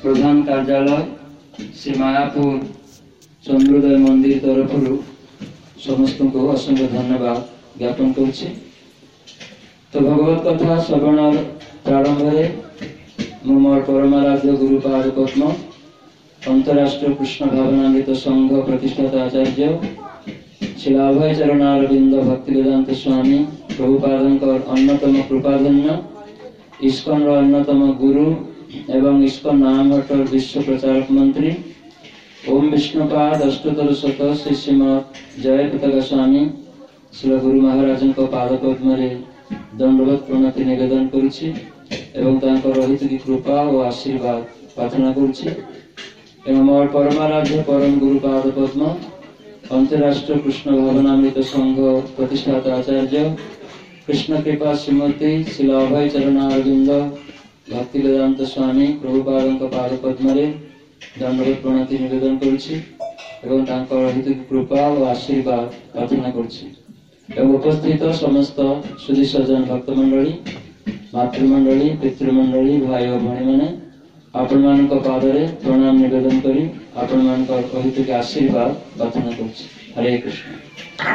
प्रधान कार्यालय श्री मायापुर चंद्रोदय मंदिर तरफ समस्त को असंख्य धन्यवाद ज्ञापन करुछि। तो भगवत कथा श्रवण प्रारंभ मोर परमाराध्य गुरुपाद पद्म अंतरराष्ट्रीय कृष्ण भावनामृत संघ प्रतिष्ठाता आचार्य शिला अभय चरणारविंद भक्ति वेदांत स्वामी प्रभुपादंकर अन्यतम कृपाधन्य इस्कन अन्यतम गुरु एवं इस्कन नाम हटर विश्व प्रचारक मंत्री ओम विष्णुपाद अष्टोत्तर शत श्री श्रीमद जय पताका स्वामी श्री गुरु महाराज पाद पद्म दंडवत प्रणति निवेदन करुछि एवं तांकर रहित की कृपा और आशीर्वाद प्रार्थना करुछि एवं मोर परमाराध्य परम गुरु पाद पद्म अंतरराष्ट्रीय कृष्ण भावनामृत संघ प्रतिष्ठाता आचार्य कृष्ण कृपा श्रीमती शिला अभय चरणारविंद भक्ति वेदांत स्वामी प्रभुपाद पाद पद्म दंडवत प्रणति निवेदन करुछि एवं तांकर रहित कृपा और आशीर्वाद प्रार्थना करुछि एवं उपस्थित समस्त सुधी सज्जन भक्त मंडली मातृमंडली पितृमंडली भाई और भणी मैंने आपण मान पादरे प्रणाम निवेदन करी आपण मान रहित के आशीर्वाद प्रार्थना करुछि। हरे कृष्ण।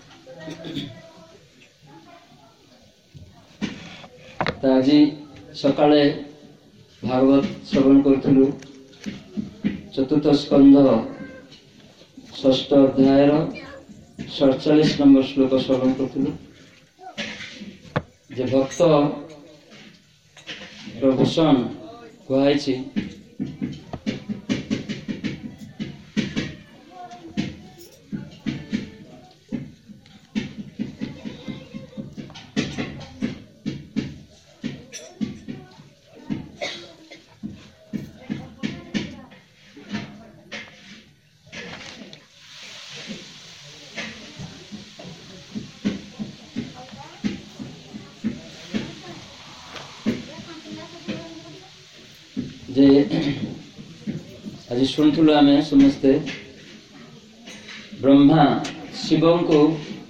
आज सकाळे भागवत श्रवण करथुलु चतुर्थ स्कंध षष्ठ अध्याय 47 नंबर श्लोक श्रवण करथुलु जे भक्त प्रभूषण कहाइछि जे आज शुणुलु आम समस्ते ब्रह्मा शिव को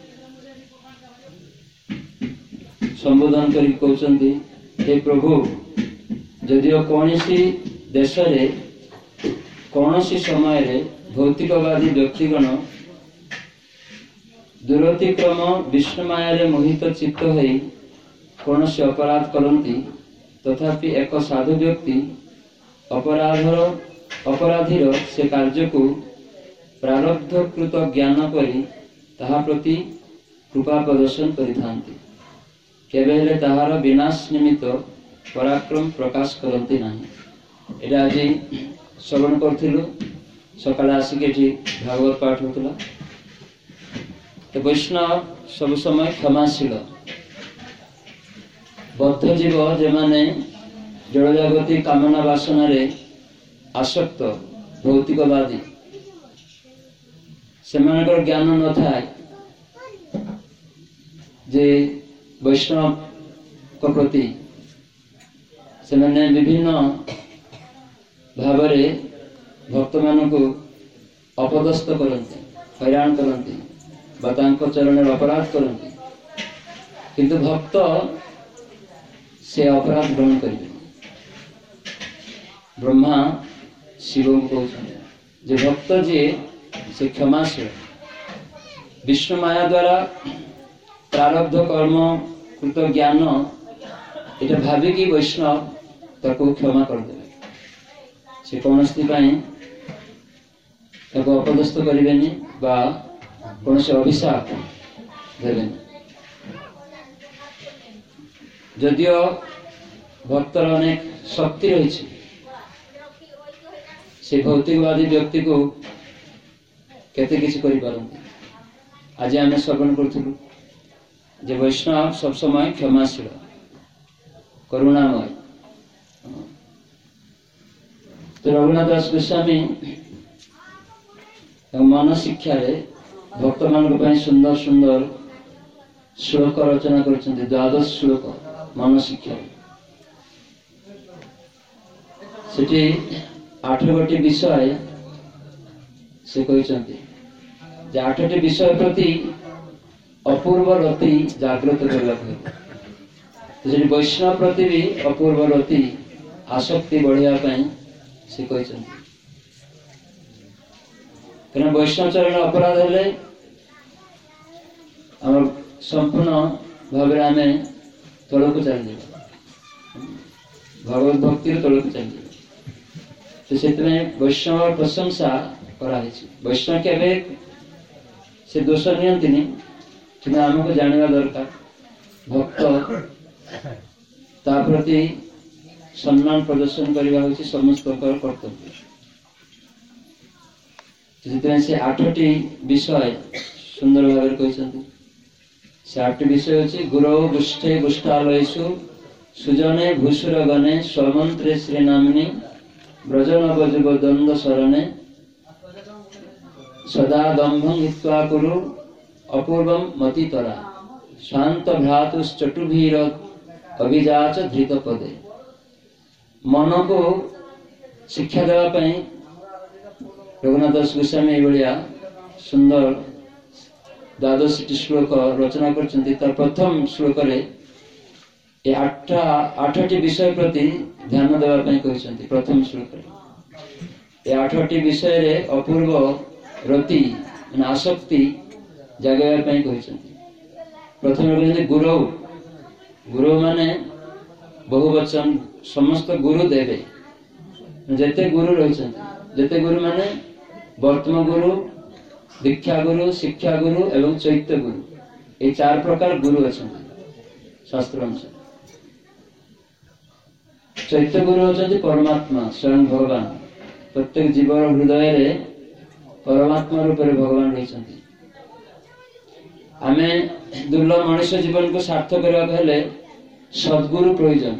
संबोधन कर कहते हे प्रभु जदिओ कौन देश कौन समय भौतिकवादी व्यक्तिगण दुरतिक्रम विष्णुमाया मोहित चित्त हो कौन से अपराध करती तथापि एक साधु व्यक्ति अपराधीर से कार्य को प्रारब्धकृत ज्ञान करी ताहा प्रति कृपा प्रदर्शन करिथांती केबेले ताहार विनाश निमित्त पराक्रम प्रकाश करती नहीं। एटा आज श्रवण करथिलु सकाळे आसिक एठी भागवत पाठ होतला। तो वैष्णव सब समय क्षमाशील बद्ध जीव जे माने जड़ जगती कामना वासना रे आसक्त भौतिकवादी से ज्ञान न था जे वैष्णव को प्रति से विभिन्न भाव भक्त मान को अपदस्थ करते हैरान करते चरण अपराध करते किंतु भक्त से अपराध ग्रहण करेंगे। ब्रह्मा शिव को कहते भक्त जी से क्षमाशील विष्णु माया द्वारा प्रारब्ध कर्म कृत ज्ञान ये भाविकी वैष्णव ताको क्षमा करदे से कौन अपदस्थ करें कौन से अभिशाप देवें। जदिओ भक्तर अनेक शक्ति रही से भौतिकवादी व्यक्ति को केते किसी करि पारंती। आज आम श्रवण करूँ जे वैष्णव सब समय क्षमाशील करुणामय। तो रघुनाथ दास गोस्वामी मन शिक्षा भक्त मान सुंदर सुंदर श्लोक रचना कर द्वादश श्लोक मन शिक्षा से 8 गोटी विषय से कहते 8टी विषय प्रति अपूर्व रति जागृत करने वैष्णव प्रति भी अपूर्व रति आसक्ति बढ़िया से कहते कहीं वैष्णव चरण अपराध हेले आम संपूर्ण भाव आम तल को चल भगवत भक्ति तल को चल तो से वैष्णव प्रशंसा कराई वैष्णव के से दोष नियंती कि आमको जानवा दरकार भक्त ता प्रति सम्मान प्रदर्शन करवा हूँ समस्त कर्तव्य से 8टी विषय सुंदर भाव कहते से 8टी विषय अच्छी गुरु गुष्ठे गुष्ठालयसु सुजने भूसुर गणे स्वमंत्रे श्रीनामिनी ब्रजनवजुग द्वंद्व शरणे सदा दम्भं हित्वा कुरु अपूर्वं मतितरा शांत भ्रातुश्चटुभीर अभिजाच धृत पदे मन को शिक्षा देवाई रघुनाथ दास गोस्वामी ये सुंदर 12टी श्लोक रचना कर प्रथम श्लोक ये 8टी विषय प्रति ध्यान देवाई कहते प्रथम श्लोक ये 8टी विषय रे अपूर्व रति आसक्ति जगाई कहते प्रथम कहते गुरु गुरु माने बहुवचन समस्त गुरु देवे जेते गुरु रही जेते गुरु माने वर्तमान गुरु दीक्षा गुरु शिक्षा गुरु एवं चैत्य गुरु ये 4 प्रकार गुरु अच्छा शास्त्र अनुसार चैत्य गुरु होती परमात्मा स्वयं भगवान प्रत्येक जीवर हृदय रे परमात्मा रूप में भगवान रही आमे दुर्लभ मनुष्य जीवन को सार्थक करने सद्गुरु प्रयोजन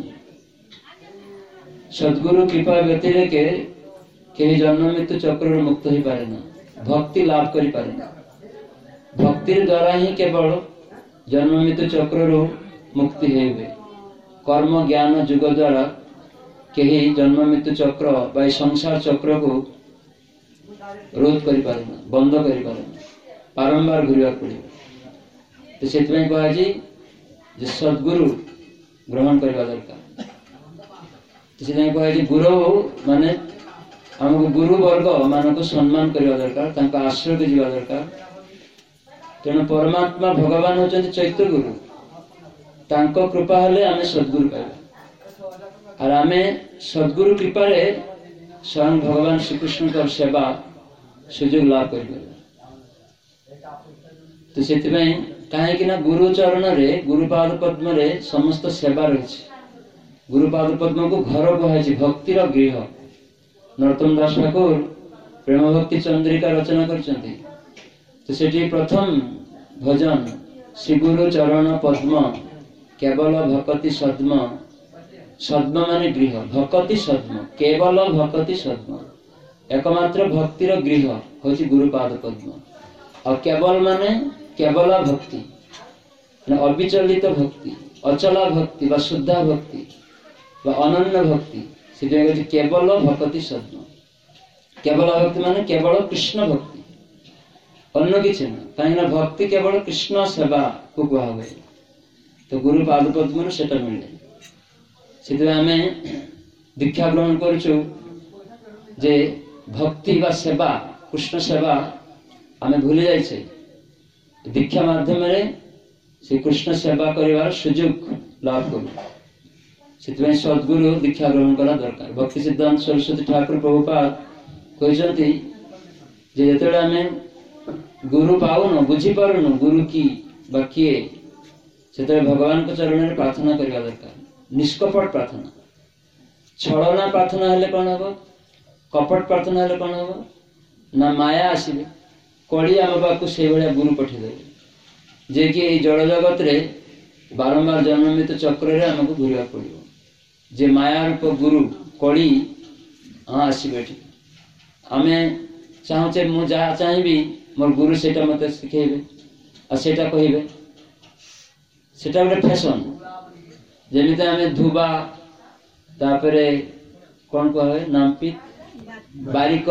सद्गुरु कृपा व्यतिरेके कहीं जन्म मृत्यु चक्र मुक्त हो पारे ना भक्ति लाभ करि पारे ना भक्ति द्वारा ही केवल जन्म मृत्यु चक्र मुक्ति हुए कर्म ज्ञान जुग द्वारा कहीं जन्म मृत्यु चक्र बा संसार चक्र को रोध करि पारे ना बंद करि पारे ना बारंबार घुरवा पड़े तो से कह सद्गुरु ग्रहण करवा दरकार तो कह गुरु माने आमको गुरु वर्ग मान को सम्मान करवा दरकार आश्रय को जीवा दरकार तेणु परमात्मा भगवान होते चैत्य गुरु तांको कृपा हेले आमे सद्गुरु पाइबा और आमे सद्गुरु कृपा रे स्वयं भगवान श्रीकृष्ण का सेवा सुजोग लाभ कर तो से कहीं गुरु चरण रे गुरुपाद पद्म रे समस्त सेवा रही गुरुपाद पद्म को घर कहुई भक्तिर गृह नरोत्तम दास ठाकुर प्रेम भक्ति चंद्रिका रचना करछन्ति तो सेठी प्रथम भजन श्री गुरु चरण पद्म केवल भक्ति सद्म सद्म माने गृह भक्ति सद्म केवल भक्ति सद्म एकमात्र भक्तिर गृह होची गुरुपाद पद्म और केवल माने केवल भक्ति अविचलित भक्ति अचला भक्ति व शुद्धा भक्ति व अनन्य भक्ति से केवल भक्ति सद्म केवल भक्ति माने केवल कृष्ण भक्ति अन्य किसी न कहीं भक्ति केवल कृष्ण सेवा को कहुए तो गुरु पाद पद्म से मिले से आम दीक्षा ग्रहण करुचु जे भक्ति व सेवा कृष्ण सेवा आम भूली जाइए दीक्षा माध्यम से कृष्ण सेवा करिवार सुजोग लाभ करूँ सद्गुरु दीक्षा ग्रहण करा दरकार भक्ति सिद्धांत सरस्वती ठाकुर प्रभुपाद कहते जो आम गुरु पाऊन बुझी पारुन गुरु की बा किए से भगवान को चरण में प्रार्थना करवा दरकार निष्कपट प्रार्थना छलना प्रार्थना हेले कौन हम कपट प्रार्थना हेले कौन हम ना माया आसवे कड़ी आम पाक से भाया गुरु पठेदे जे कि जड़ जगत रे बारंबार जन्म मृत्यु चक्र आमको घूरवा पड़ो जे माया रूप गुरु कड़ी हाँ आसवे आम चाहूचे मुझे जहाँ चाहिए मोर गुरु सेटा मत शिखेबे और सेटा कहे सेटा गोटे फैशन जमी आम धुबा तापरे कौन कहे नामपित बारिक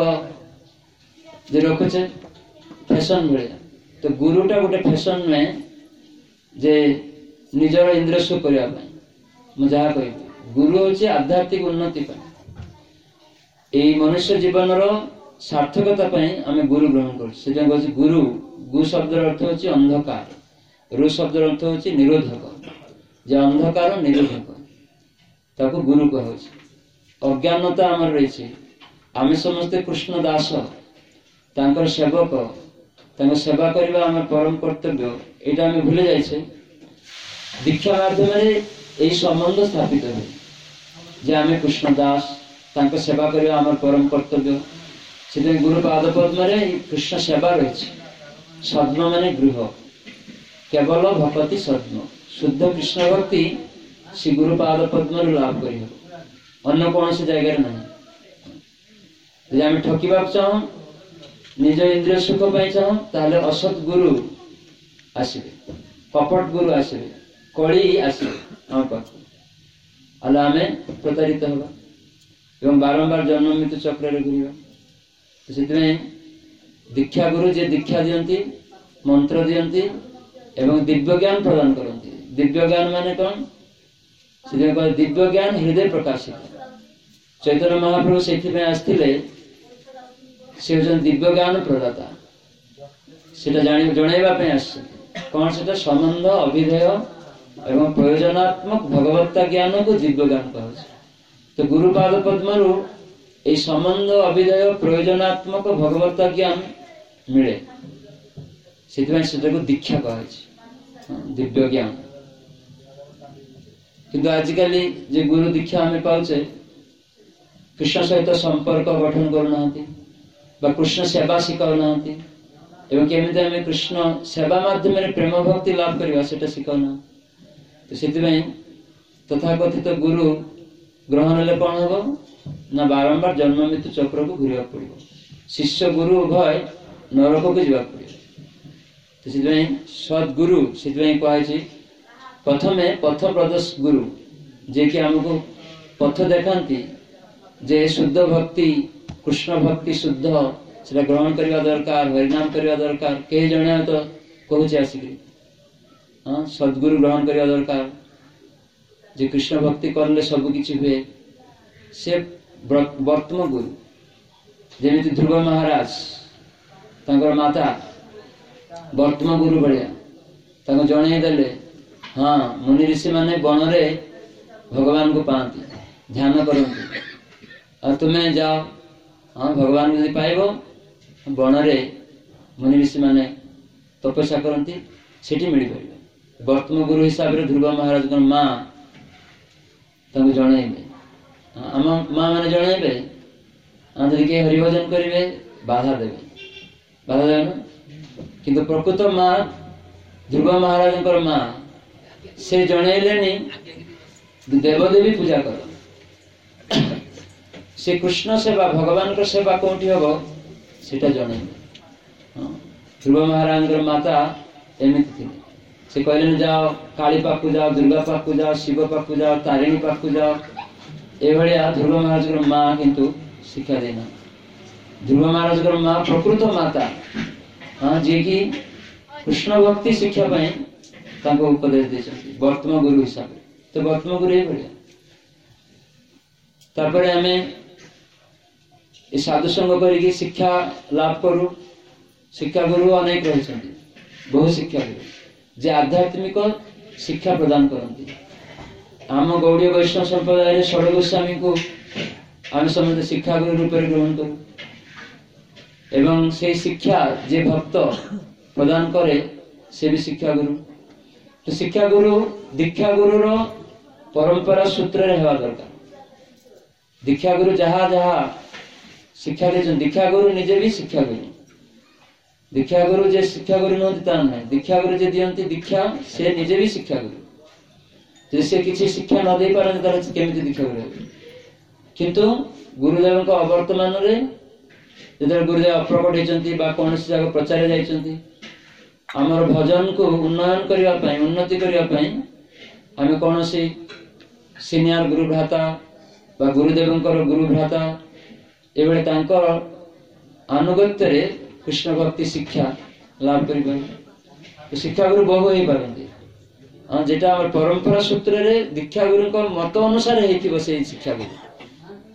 जे रखुचे फैशन भाया तो गुरुटा गोटे फैशन में जे निजर इंद्र सुख करने मुझे जहाँ कह गुरु हूँ आध्यात्मिक उन्नति এই মনুষ্ୟ জীবନର ସାର୍ଥକତା ପାଇଁ ଆମେ ଗୁରୁ ଗ୍ରହଣ କରୁଛୁ। ସେଥିପାଇଁ କହୁଛି ଗୁରୁ। ଗୁ ଶବ୍ଦର ଅର୍ଥ ହେଉଛି ଅନ୍ଧକାର, ରୁ ଶବ୍ଦର ଅର୍ଥ ହେଉଛି ନିରୋଧକ। ଯେ ଅନ୍ଧକାର ନିରୋଧକ ତାକୁ ଗୁରୁ କୁହାଯାଉଛି। ଅଜ୍ଞାନତା ଆମର ରହିଛି, ଆମେ ସମସ୍ତେ କୃଷ୍ଣ ଦାସ, ତାଙ୍କର ସେବକ, ତାଙ୍କ ସେବା କରିବା ଆମର ପରମ କର୍ତ୍ତବ୍ୟ, ଏଇଟା ଆମେ ଭୁଲି ଯାଇଛେ। ଦୀକ୍ଷା ମାଧ୍ୟମରେ ଏହି ସମ୍ବନ୍ଧ ସ୍ଥାପିତ ହୁଏ ଯେ ଆମେ କୃଷ୍ଣ ଦାସ, ତାଙ୍କ ସେବା କରିବା ଆମର ପରମ କର୍ତ୍ତବ୍ୟ। ସେଥିପାଇଁ ଗୁରୁ ପାଦ ପଦ୍ମରେ କୃଷ୍ଣ ସେବା ରହିଛି। ସଦ୍ମ ମାନେ ଗୃହ, କେବଳ ଭକତି ସଦ୍ମ, ଶୁଦ୍ଧ କୃଷ୍ଣ ଭକ୍ତି ସେ ଗୁରୁ ପାଦ ପଦ୍ମରୁ ଲାଭ କରିହେବ, ଅନ୍ୟ କୌଣସି ଜାଗାରେ ନାହିଁ। ଯଦି ଆମେ ଠକିବାକୁ ଚାହୁଁ, ନିଜ ଇନ୍ଦ୍ରିୟ ସୁଖ ପାଇଁ ଚାହୁଁ, ତାହେଲେ ଅସତ୍ ଗୁରୁ ଆସିବେ, କପଟ ଗୁରୁ ଆସିବେ, କଳି ଆସିବେ ଆମ ପାଖକୁ, ହେଲେ ଆମେ ପ୍ରତାରିତ ହେବା ଏବଂ ବାରମ୍ବାର ଜନ୍ମ ମୃତ୍ୟୁ ଚକ୍ରରେ ଘୁରିବା। ସେଥିପାଇଁ ଦୀକ୍ଷା ଗୁରୁ ଯେ ଦୀକ୍ଷା ଦିଅନ୍ତି, ମନ୍ତ୍ର ଦିଅନ୍ତି ଏବଂ ଦିବ୍ୟ ଜ୍ଞାନ ପ୍ରଦାନ କରନ୍ତି। ଦିବ୍ୟ ଜ୍ଞାନ ମାନେ କ'ଣ? ସେଥିପାଇଁ କହିଲେ ଦିବ୍ୟ ଜ୍ଞାନ ହୃଦୟ ପ୍ରକାଶିତ। ଚୈତନ୍ୟ ମହାପ୍ରଭୁ ସେଇଥିପାଇଁ ଆସିଥିଲେ, ସେ ହେଉଛନ୍ତି ଦିବ୍ୟ ଜ୍ଞାନ ପ୍ରଦାତା। ସେଟା ଜଣାଇବା ପାଇଁ ଆସିଛନ୍ତି। କ'ଣ ସେଟା? ସମ୍ବନ୍ଧ, ଅଭିଧେୟ ଏବଂ ପ୍ରୟୋଜନାତ୍ମକ ଭଗବତ୍ତା ଜ୍ଞାନକୁ ଦିବ୍ୟ ଜ୍ଞାନ କୁହାଯାଉଛି। ତ ଗୁରୁପାଦ ପଦ୍ମରୁ এই সম্বন্ধ, অভিধেয়, প্রয়োজনাত্মক ভগবত্তা জ্ঞান মিলে, ସେଥିପାଇଁ ସେଟାକୁ ଦୀକ୍ଷା କୁହାଯାଇଛି, ଦିବ୍ୟ ଜ୍ଞାନ। କିନ୍ତୁ ଆଜିକାଲି ଯେ ଗୁରୁ ଦୀକ୍ଷା ଆମେ ପାଉଛେ, କୃଷ୍ଣ ସହିତ ସମ୍ପର୍କ ଗଠନ କରୁନାହାନ୍ତି ବା କୃଷ୍ଣ ସେବା ଶିଖାଉନାହାନ୍ତି ଏବଂ କେମିତି ଆମେ କୃଷ୍ଣ ସେବା ମାଧ୍ୟମରେ ପ୍ରେମ ଭକ୍ତି ଲାଭ କରିବା ସେଟା ଶିଖାଉନାହାନ୍ତି। ତ ସେଥିପାଇଁ ତଥାକଥିତ ଗୁରୁ ଗ୍ରହଣ ହେଲେ କ'ଣ ହେବ ନା ବାରମ୍ବାର ଜନ୍ମ ମୃତ୍ୟୁ ଚକ୍ରକୁ ଘୁରିବାକୁ ପଡ଼ିବ। ଶିଷ୍ୟ ଗୁରୁ ଉଭୟ ନରକକୁ ଯିବାକୁ ପଡ଼ିବ। ତ ସେଥିପାଇଁ ସଦ୍ଗୁରୁ, ସେଥିପାଇଁ କୁହାଯାଇଛି ପ୍ରଥମେ ପଥ ପ୍ରଦର୍ଶ ଗୁରୁ, ଯିଏକି ଆମକୁ ପଥ ଦେଖାନ୍ତି ଯେ ଶୁଦ୍ଧ ଭକ୍ତି, କୃଷ୍ଣ ଭକ୍ତି ଶୁଦ୍ଧ, ସେଟା ଗ୍ରହଣ କରିବା ଦରକାର, ହରିନାମ କରିବା ଦରକାର। କେହି ଜଣେ ତ କହୁଛି ଆସିକି ସଦ୍ଗୁରୁ ଗ୍ରହଣ କରିବା ଦରକାର, ଯେ କୃଷ୍ଣ ଭକ୍ତି କଲେ ସବୁ କିଛି ହୁଏ। ସେ ବର୍ତ୍ତମ ଗୁରୁ, ଯେମିତି ଧ୍ରୁବ ମହାରାଜ ତାଙ୍କର ମାତା ବର୍ତ୍ତମ ଗୁରୁ ଭଳିଆ ତାଙ୍କୁ ଜଣେଇ ଦେଲେ, ହଁ ମୁନି ଋଷି ମାନେ ବନରେ ଭଗବାନଙ୍କୁ ପାଆନ୍ତି, ଧ୍ୟାନ କରନ୍ତି, ଆଉ ତୁମେ ଯାଅ, ହଁ ଭଗବାନଙ୍କୁ ଯଦି ପାଇବ, ବନରେ ମୁନି ଋଷି ମାନେ ତପସ୍ୟା କରନ୍ତି, ସେଠି ମିଳିପାରିବ। ବର୍ତ୍ତମ ଗୁରୁ ହିସାବରେ ଧ୍ରୁବ ମହାରାଜଙ୍କର ମା ତାଙ୍କୁ ଜଣେଇବେ, ଆମ ମା ମାନେ ଜଣେଇବେ, ଯଦି କିଏ ହରିଭଜନ କରିବେ ବାଧା ଦେବେ, ବାଧା ଦେବେ ନା। କିନ୍ତୁ ପ୍ରକୃତ ମା ଧ୍ରୁବ ମହାରାଜଙ୍କର ମା, ସେ ଜଣେଇଲେନି ଦେବଦେବୀ ପୂଜା କର, ସେ କୃଷ୍ଣ ସେବା, ଭଗବାନଙ୍କ ସେବା କୋଉଠି ହବ ସେଟା ଜଣେଇଲେ। ଧ୍ରୁବ ମହାରାଜଙ୍କର ମାତା ଏମିତି ଥିଲେ, ସେ କହିଲେନି ଯାଅ କାଳୀ ପାଖକୁ ଯାଅ, ଦୁର୍ଗା ପାଖକୁ ଯାଅ, ଶିବ ପାଖକୁ ଯାଅ, ତାରିଣୀ ପାଖକୁ ଯାଅ। ଏଭଳିଆ ଧ୍ରୁବ ମହାରାଜଙ୍କର ମା କିନ୍ତୁ ଶିକ୍ଷା ଦେଇନା। ଧ୍ରୁବ ମହାରାଜଙ୍କର ମା ପ୍ରକୃତ ମାତା, ଯିଏକି କୃଷ୍ଣ ଭକ୍ତି ଶିକ୍ଷା ପାଇଁ ତାଙ୍କୁ ଉପଦେଶ ଦେଇଛନ୍ତି ବର୍ତ୍ତମ ଗୁରୁ ହିସାବରେ। ତ ବର୍ତ୍ତମ ଗୁରୁ ଏଇଭଳିଆ। ତାପରେ ଆମେ ଏ ସାଧୁସଙ୍ଗ କରିକି ଶିକ୍ଷା ଲାଭ କରୁ। ଶିକ୍ଷା ଗୁରୁ ଅନେକ ରହିଛନ୍ତି, ବହୁ ଶିକ୍ଷା ଗୁରୁ ଯେ ଆଧ୍ୟାତ୍ମିକ ଶିକ୍ଷା ପ୍ରଦାନ କରନ୍ତି। ଆମ ଗୌଡୀୟ ବୈଷ୍ଣବ ସମ୍ପ୍ରଦାୟରେ ଷୋଡ଼ ଗୋସ୍ୱାମୀଙ୍କୁ ଆମେ ସମସ୍ତେ ଶିକ୍ଷାଗୁରୁ ରୂପରେ ଗ୍ରହଣ କରୁ ଏବଂ ସେଇ ଶିକ୍ଷା ଯେ ଭକ୍ତ ପ୍ରଦାନ କରେ ସେ ବି ଶିକ୍ଷାଗୁରୁ। ତ ଶିକ୍ଷାଗୁରୁ ଦୀକ୍ଷାଗୁରୁର ପରମ୍ପରା ସୂତ୍ରରେ ହେବା ଦରକାର। ଦୀକ୍ଷାଗୁରୁ ଯାହା ଯାହା ଶିକ୍ଷା ଦେଇଛନ୍ତି, ଦୀକ୍ଷାଗୁରୁ ନିଜେ ବି ଶିକ୍ଷାଗୁରୁ। ଦୀକ୍ଷାଗୁରୁ ଯେ ଶିକ୍ଷାଗୁରୁ ନୁହନ୍ତି ତା ନାହିଁ, ଦୀକ୍ଷାଗୁରୁ ଯେ ଦିଅନ୍ତି ଦୀକ୍ଷା ସେ ନିଜେ ବି ଶିକ୍ଷାଗୁରୁ। ଯଦି ସେ କିଛି ଶିକ୍ଷା ନ ଦେଇ ପାରନ୍ତି ତାହେଲେ କେମିତି ଦୀକ୍ଷାଗୁରୁ ହେବେ? କିନ୍ତୁ ଗୁରୁଦେବଙ୍କ ଅବର୍ତ୍ତମାନରେ ଯେତେବେଳେ ଗୁରୁଦେବ ଅପ୍ରକଟ ହେଇଛନ୍ତି ବା କୌଣସି ଜାଗା ପ୍ରଚାର ଯାଇଛନ୍ତି, ଆମର ଭଜନକୁ ଉନ୍ନୟନ କରିବା ପାଇଁ, ଉନ୍ନତି କରିବା ପାଇଁ ଆମେ କୌଣସି ସିନିୟର ଗୁରୁ ଭ୍ରାତା ବା ଗୁରୁଦେବଙ୍କର ଗୁରୁ ଭ୍ରାତା ଏଭଳି ତାଙ୍କର ଆନୁଗତ୍ୟରେ କୃଷ୍ଣ ଭକ୍ତି ଶିକ୍ଷା ଲାଭ କରିପାରିବେ। ଶିକ୍ଷାଗୁରୁ ବହୁ ହେଇପାରନ୍ତି, যেটা আমার পরম্পরা সূত্রে দীক্ষাগুরুଙ୍କ ମତ ଅନୁସାରେ ହେଇଥିବ ସେଇ ଶିକ୍ଷାଗୁରୁ।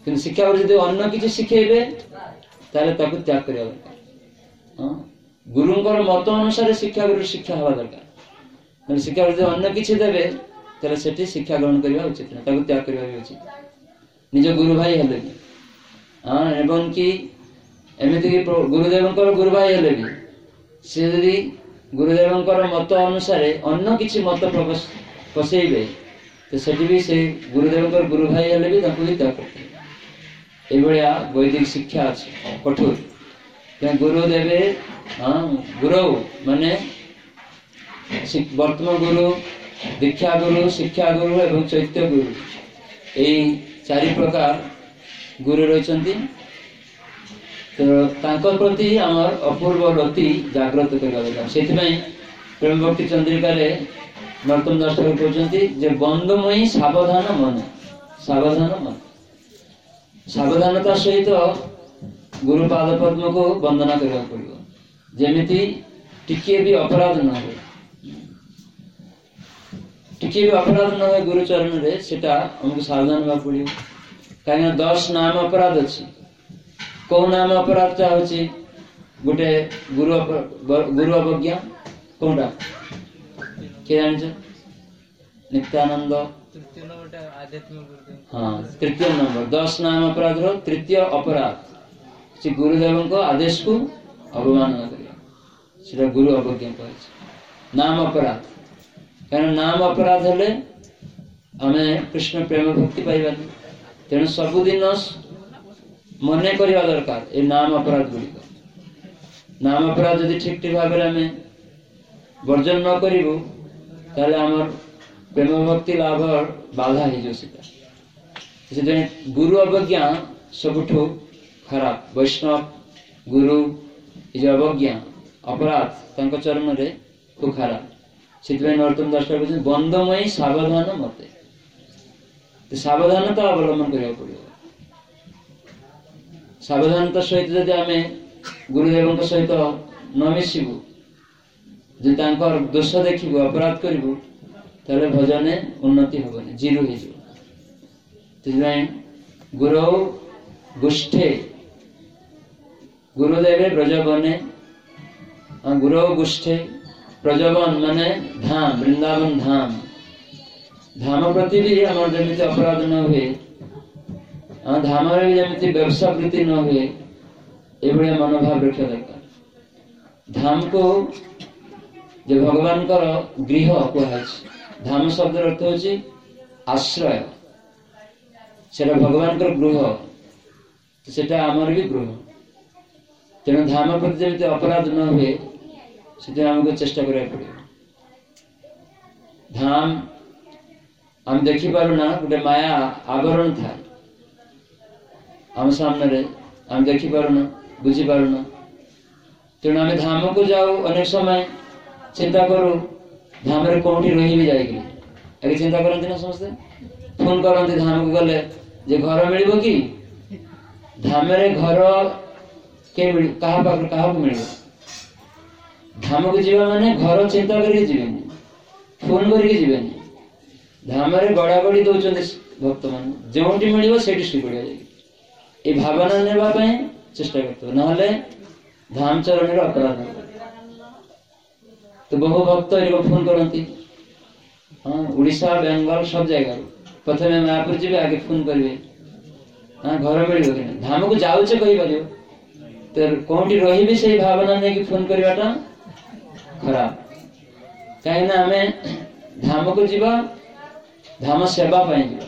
କିନ୍ତୁ ଶିକ୍ଷାଗୁରୁ ଯଦି ଅନ୍ୟ କିଛି ଶିଖେଇବେ ତାହେଲେ ତାକୁ ତ୍ୟାଗ କରିବା ଦରକାର। ଗୁରୁଙ୍କର ମତ ଅନୁସାରେ ଶିକ୍ଷାଗୁରୁ ଶିକ୍ଷା ହେବା ଦରକାର। ଶିକ୍ଷାଗୁରୁ ଯଦି ଅନ୍ୟ କିଛି ଦେବେ ତାହେଲେ ସେଠି ଶିକ୍ଷା ଗ୍ରହଣ କରିବା ଉଚିତ ନାହିଁ, ତାକୁ ତ୍ୟାଗ କରିବା ବି ଉଚିତ। ନିଜ ଗୁରୁ ଭାଇ ହେଲେ ବି ଏବଂ କି ଏମିତିକି ଗୁରୁଦେବଙ୍କର ଗୁରୁ ଭାଇ ହେଲେ ବି ସେ ଯଦି ଗୁରୁଦେବଙ୍କର ମତ ଅନୁସାରେ ଅନ୍ୟ କିଛି ମତ ପସେଇବେ ତ ସେଠି ବି ସେ ଗୁରୁଦେବଙ୍କର ଗୁରୁ ଭାଇ ହେଲେ ବି ତାଙ୍କୁ ବି ତ୍ୟାଗ କରିବେ। ଏଇଭଳିଆ ବୈଦିକ ଶିକ୍ଷା ଅଛି କଠୋର। ଗୁରୁ ଦେବେ ଗୁରୁ ମାନେ ବର୍ତ୍ତମାନ ଗୁରୁ, ଦୀକ୍ଷା ଗୁରୁ, ଶିକ୍ଷା ଗୁରୁ ଏବଂ ଚୈତ୍ୟ ଗୁରୁ, ଏଇ 4 ପ୍ରକାର ଗୁରୁ ରହିଛନ୍ତି। ତ ତାଙ୍କ ପ୍ରତି ଆମର ଅପୂର୍ବ ରତି ଜାଗ୍ରତ କରିବା ଦରକାର। ସେଥିପାଇଁ ପ୍ରେମ ଭକ୍ତି ଚନ୍ଦ୍ରିକାରେ ନରୋତ୍ତମ ଦାସ ଠାକୁର କହୁଛନ୍ତି ଯେ ବନ୍ଧୁମୟୀ ସାବଧାନ ମନ, ସାବଧାନ ମନ। ସାବଧାନତା ସହିତ ଗୁରୁ ପାଦ ପଦ୍ମକୁ ବନ୍ଦନା କରିବାକୁ ପଡିବ, ଯେମିତି ଟିକିଏ ବି ଅପରାଧ ନ ହୁଏ। ଟିକିଏ ବି ଅପରାଧ ନ ହୁଏ ଗୁରୁ ଚରଣରେ, ସେଟା ଆମକୁ ସାବଧାନ ହେବାକୁ ପଡିବ। କାହିଁକିନା 10 ନାମ ଅପରାଧ ଅଛି। କୋଉ ନାମ ଅପରାଧଟା ହଉଛି ଗୋଟେ ଗୁରୁ ଅବଜ୍ଞା। କୋଉଟା କିଏ ଜାଣିଛ? ନିତ୍ୟାନନ୍ଦ। ହଁ, ତୃତୀୟ ନମ୍ବର 10 ନାମ ଅପରାଧର ତୃତୀୟ ଅପରାଧ ସେ ଗୁରୁଦେବଙ୍କ ଆଦେଶକୁ ଅବମାନନା କରିବା, ସେଟା ଗୁରୁ ଅବଜ୍ଞା କୁହାଯାଇଛି। ନାମ ଅପରାଧ, କାରଣ ନାମ ଅପରାଧ ହେଲେ ଆମେ କୃଷ୍ଣ ପ୍ରେମ ଭକ୍ତି ପାଇବାନି। ତେଣୁ ସବୁଦିନ ମନେ କରିବା ଦରକାର ଏ ନାମ ଅପରାଧ ଗୁଡ଼ିକ। ନାମ ଅପରାଧ ଯଦି ଠିକ ଭାବରେ ଆମେ ବର୍ଜନ ନ କରିବୁ ତାହେଲେ ଆମର ପ୍ରେମ ଭକ୍ତି ଲାଭ ବାଧା ହେଇଯିବ ସେଟା। ସେଥିପାଇଁ ଗୁରୁ ଅବଜ୍ଞା ସବୁଠୁ ଖରାପ। ବୈଷ୍ଣବ ଗୁରୁ ଏ ଯୋଉ ଅବଜ୍ଞା ଅପରାଧ ତାଙ୍କ ଚରଣରେ ଖୁବ୍ ଖରାପ। ସେଥିପାଇଁ ନରୋତ୍ତମ ଦାସ କହୁଛନ୍ତି ବନ୍ଧମୟୀ ସାବଧାନ ମତେ, ସାବଧାନତା ଅବଲମ୍ବନ କରିବାକୁ ପଡିବ। ସାବଧାନତା ସହିତ ଯଦି ଆମେ ଗୁରୁଦେବଙ୍କ ସହିତ ନ ମିଶିବୁ, ଯଦି ତାଙ୍କର ଦୋଷ ଦେଖିବୁ, ଅପରାଧ କରିବୁ, ତାହେଲେ ଭଜନରେ ଉନ୍ନତି ହବନି, ଜିରୋ ହେଇଯିବ। ସେଥିପାଇଁ ଗୁରୁ ଗୋଷ୍ଠେ ଗୁରୁଦେବେ ବ୍ରଜବନେ, ଗୁରୁ ଗୋଷ୍ଠେ ବ୍ରଜବନ ମାନେ ଧାମ, ବୃନ୍ଦାବନ ଧାମ। ଧାମ ପ୍ରତି ବି ଆମର ଯେମିତି ଅପରାଧ ନ ହୁଏ, ଧାମରେ ବି ଯେମିତି ବ୍ୟବସା ବୃତ୍ତି ନ ହୁଏ, ଏଭଳିଆ ମନୋଭାବ ରଖିବା ଦରକାର। ଧାମକୁ ଯେ ଭଗବାନଙ୍କର ଗୃହ କୁହାଯାଇଛି। ଧାମ ଶବ୍ଦର ଅର୍ଥ ହେଉଛି ଆଶ୍ରୟ, ସେଟା ଭଗବାନଙ୍କର ଗୃହ, ସେଟା ଆମର ବି ଗୃହ। ତେଣୁ ଧାମ ପ୍ରତି ଯେମିତି ଅପରାଧ ନ ହୁଏ ସେଥିପାଇଁ ଆମକୁ ଚେଷ୍ଟା କରିବାକୁ ପଡିବ। ଧାମ ଆମେ ଦେଖିପାରୁନା, ଗୋଟେ ମାୟା ଆବରଣ ଥାଏ ଆମ ସାମ୍ନାରେ, ଆମେ ଦେଖିପାରୁନା, ବୁଝିପାରୁନା। ତେଣୁ ଆମେ ଧାମକୁ ଯାଉ, ଅନେକ ସମୟ ଚିନ୍ତା କରୁ ଧାମରେ କୋଉଠି ରହିବି ଯାଇକି। ଆগে ଚିନ୍ତା କରନ୍ତି ନା ସମସ୍ତେ? ଫୋନ କରନ୍ତି ଧାମକୁ ଗଲେ ଯେ ଘର ମିଳିବ କି? ଧାମରେ ଘର କାହା ପାଖରେ କାହାକୁ ମିଳିବ? ଧାମକୁ ଯିବା ମାନେ ଘର ଚିନ୍ତା କରିକି ଯିବେନି, ଫୋନ କରିକି ଯିବେନି। ଧାମରେ ଗଡା ଗଡି ଦଉଛନ୍ତି ଭକ୍ତମାନେ, ଯେଉଁଠି ମିଳିବ ସେଇଠି ଶୋଇ ପଡିବା ଯାଇକି। এই ଭାବନା ନେବା ପାଇଁ ଚେଷ୍ଟା କରୁଥିବ, ନହେଲେ ଧାମ ଚରଣରେ ଅପରାଧ ହେବ। ତ ବହୁ ଭକ୍ତ ଏଇକୁ ଫୋନ କରନ୍ତି, ଓଡ଼ିଶା, ବେଙ୍ଗଲ ସବୁ ଜାଗାରୁ। ପ୍ରଥମେ ମାୟାପୁର ଯିବେ, ଆଗେ ଫୋନ କରିବେ ଘର ମିଳିବ କି ନା। ଧାମକୁ ଯାଉଛେ କହିପାରିବ, ତ କୋଉଠି ରହିବି ସେଇ ଭାବନା ନେଇକି ଫୋନ କରିବାଟା ଖରାପ। କାହିଁକିନା ଆମେ ଧାମକୁ ଯିବା ଧାମ ସେବା ପାଇଁ ଯିବା,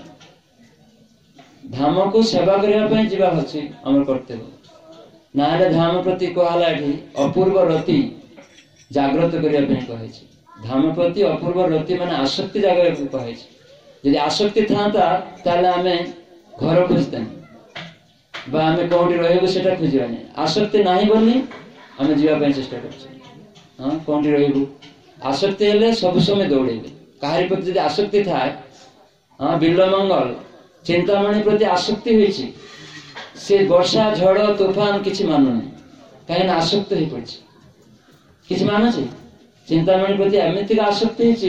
ଧାମକୁ ସେବା କରିବା ପାଇଁ ଯିବା ଅଛି ଆମର କର୍ତ୍ତବ୍ୟ। ନହେଲେ ଧାମ ପ୍ରତି କୁହାହେଲା ଏଠି ଅପୂର୍ବ ରତି ଜାଗ୍ରତ କରିବା ପାଇଁ କୁହାଯାଇଛି। ଧାମ ପ୍ରତି ଅପୂର୍ବ ରତି ମାନେ ଆସକ୍ତି ଜାଗବାକୁ କୁହାଯାଇଛି। ଯଦି ଆସକ୍ତି ଥାନ୍ତା ତାହେଲେ ଆମେ ଘର ଖୋଜିଥାନ୍ତି ବା ଆମେ କୋଉଠି ରହିବୁ ସେଟା ଖୋଜିବାନି। ଆସକ୍ତି ନାହିଁ ବୋଲି ଆମେ ଯିବା ପାଇଁ ଚେଷ୍ଟା କରୁଛୁ। କୋଉଠି ରହିବୁ, ଆସକ୍ତି ହେଲେ ସବୁ ସମୟ ଦୌଡେଇବେ। କାହାରି ପ୍ରତି ଯଦି ଆସକ୍ତି ଥାଏ, ବିଲ୍ୱମଙ୍ଗଳ ଚିନ୍ତାମଣି ପ୍ରତି ଆସକ୍ତି ହୋଇଛି, ସେ ବର୍ଷା ଝଡ଼ ତୋଫାନ କିଛି ମାନୁନି, କାହିଁକିନା ଆସକ୍ତ ହେଇପଡିଛି। କିଛି ମାନୁଛି? ଚିନ୍ତାମଣି ପ୍ରତି ଏମିତିକା ଆସକ୍ତି ହେଇଛି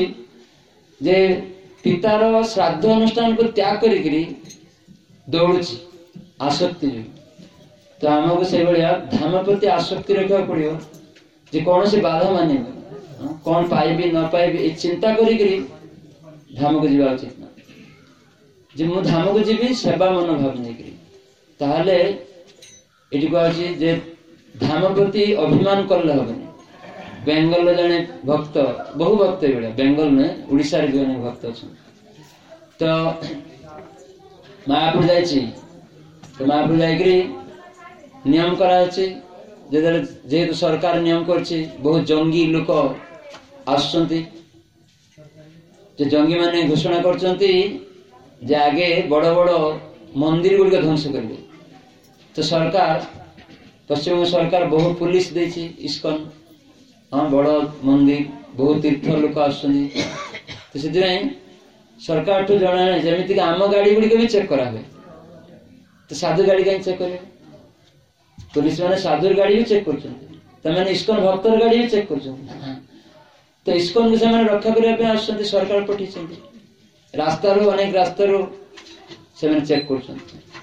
ଯେ ପିତାର ଶ୍ରାଦ୍ଧ ଅନୁଷ୍ଠାନକୁ ତ୍ୟାଗ କରିକିରି ଦୌଡୁଛି आसक्ति जो तो आमको से भाया धाम प्रति आसक्ति रखा पड़ो जे कौन से बाधा माने कौन पाइबी न पाइबी चिंता करी धाम को जीवा उचित ना जे मु धाम को जीवी सेवा मनोभाव नहीं ताहले एटी कहछि जे धाम प्रति अभिमान करले हबनी बेंगल जने भक्त बहु भक्त बेटा बेंगल में उड़ीसा रे जने भक्त अछि तो मायापुर जाइछि तो मायापुर जाइकरी नियम कराइछि जेहेतु सरकार नियम करछि बहुत जंगी लोक आसुचंती जे जंगी माने घोषणा करचंती जे आगे बड़ बड़ मंदिर गुड़िक ध्वंस करेंगे तो सरकार पश्चिम सरकार बहुत पुलिस देछि इस्कन हाँ बड़ मंदिर बहुत तीर्थ लोक आसुचंती तो से सरकार ठू जना जमीती आम गाड़ी गुड़िक भी चेक करा हुए तो साधु गाड़ी कहीं चेक करें पुलिस मैंने साधु गाड़ी भी चेक कर इस्कन भक्तर गाड़ी भी चेक कर तो इस्कन को से रक्षा करने आस सरकार पठे रास्तार अनेक रास्तार से चेक कर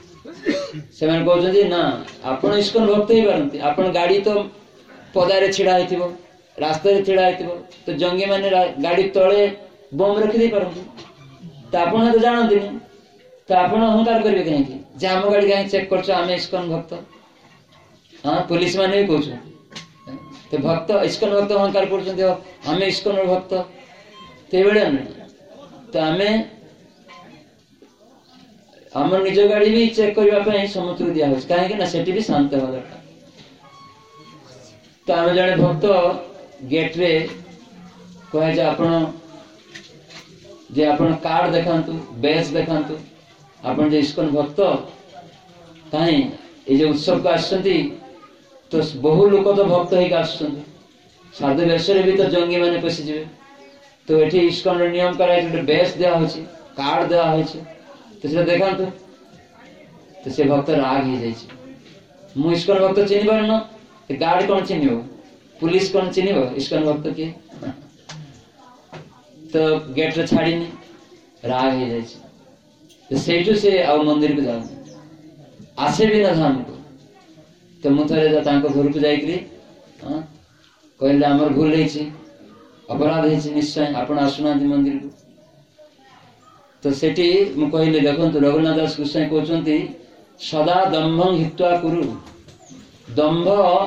कहते ना आपण इस्कन भक्त ही पारती आपण गाड़ी तो पदारे छिड़ा होइथिबो रास्ता छिड़ा होइथिबो तो जंगी माने गाड़ी तले बम रखी दे पारती तो आपण तो जानते तो आपण अहंकार करेंगे कहीं जे आम गाड़ी कहीं चेक कर आम इस्कन भक्त हाँ पुलिस माने भी कह तो भक्त इस्कन भक्त अहंकार कर आम इस्कन भक्त तो आम आम निज गाड़ी भी चेक करने समस्त को दिया कहीं सेठी भी शांत हवा दरकार तो आम जड़े भक्त गेट रे कहे जे आपण कार्ड देखांतु बेस देखांतु आपण जे इस्कन भक्त कहीं ये जो उत्सव को आसछंती तो बहु लोक तो भक्त होइक आसछंती साधु वेश भी तो जंगी माने पशि जिवे तो एठी इस्कन रो नियम कराइ जे बेस दिया होछि कार्ड दिया होछि तो से देखांतु तो से भक्त राग ही जाइछि मु इस्कन भक्त चिनि पार न ते गार्ड कोन चिनियो पुलिस कोन चिनिबो इस्कन भक्त के तो गेट रे छाड़ीनी राग ही जाइछि तो सेठू से आ मंदिर को जाऊ आसे भी ना धाम को तो मुथरे घर को जाइकरी कहले आमर भूल होइछि अपराध होइछि निश्चय आपण आसुना मंदिर को तो सेठी मु कहले देखंतु रघुनाथ दास गोसाई कहउचंती सदा दंभं हित्वा कुरु दंभ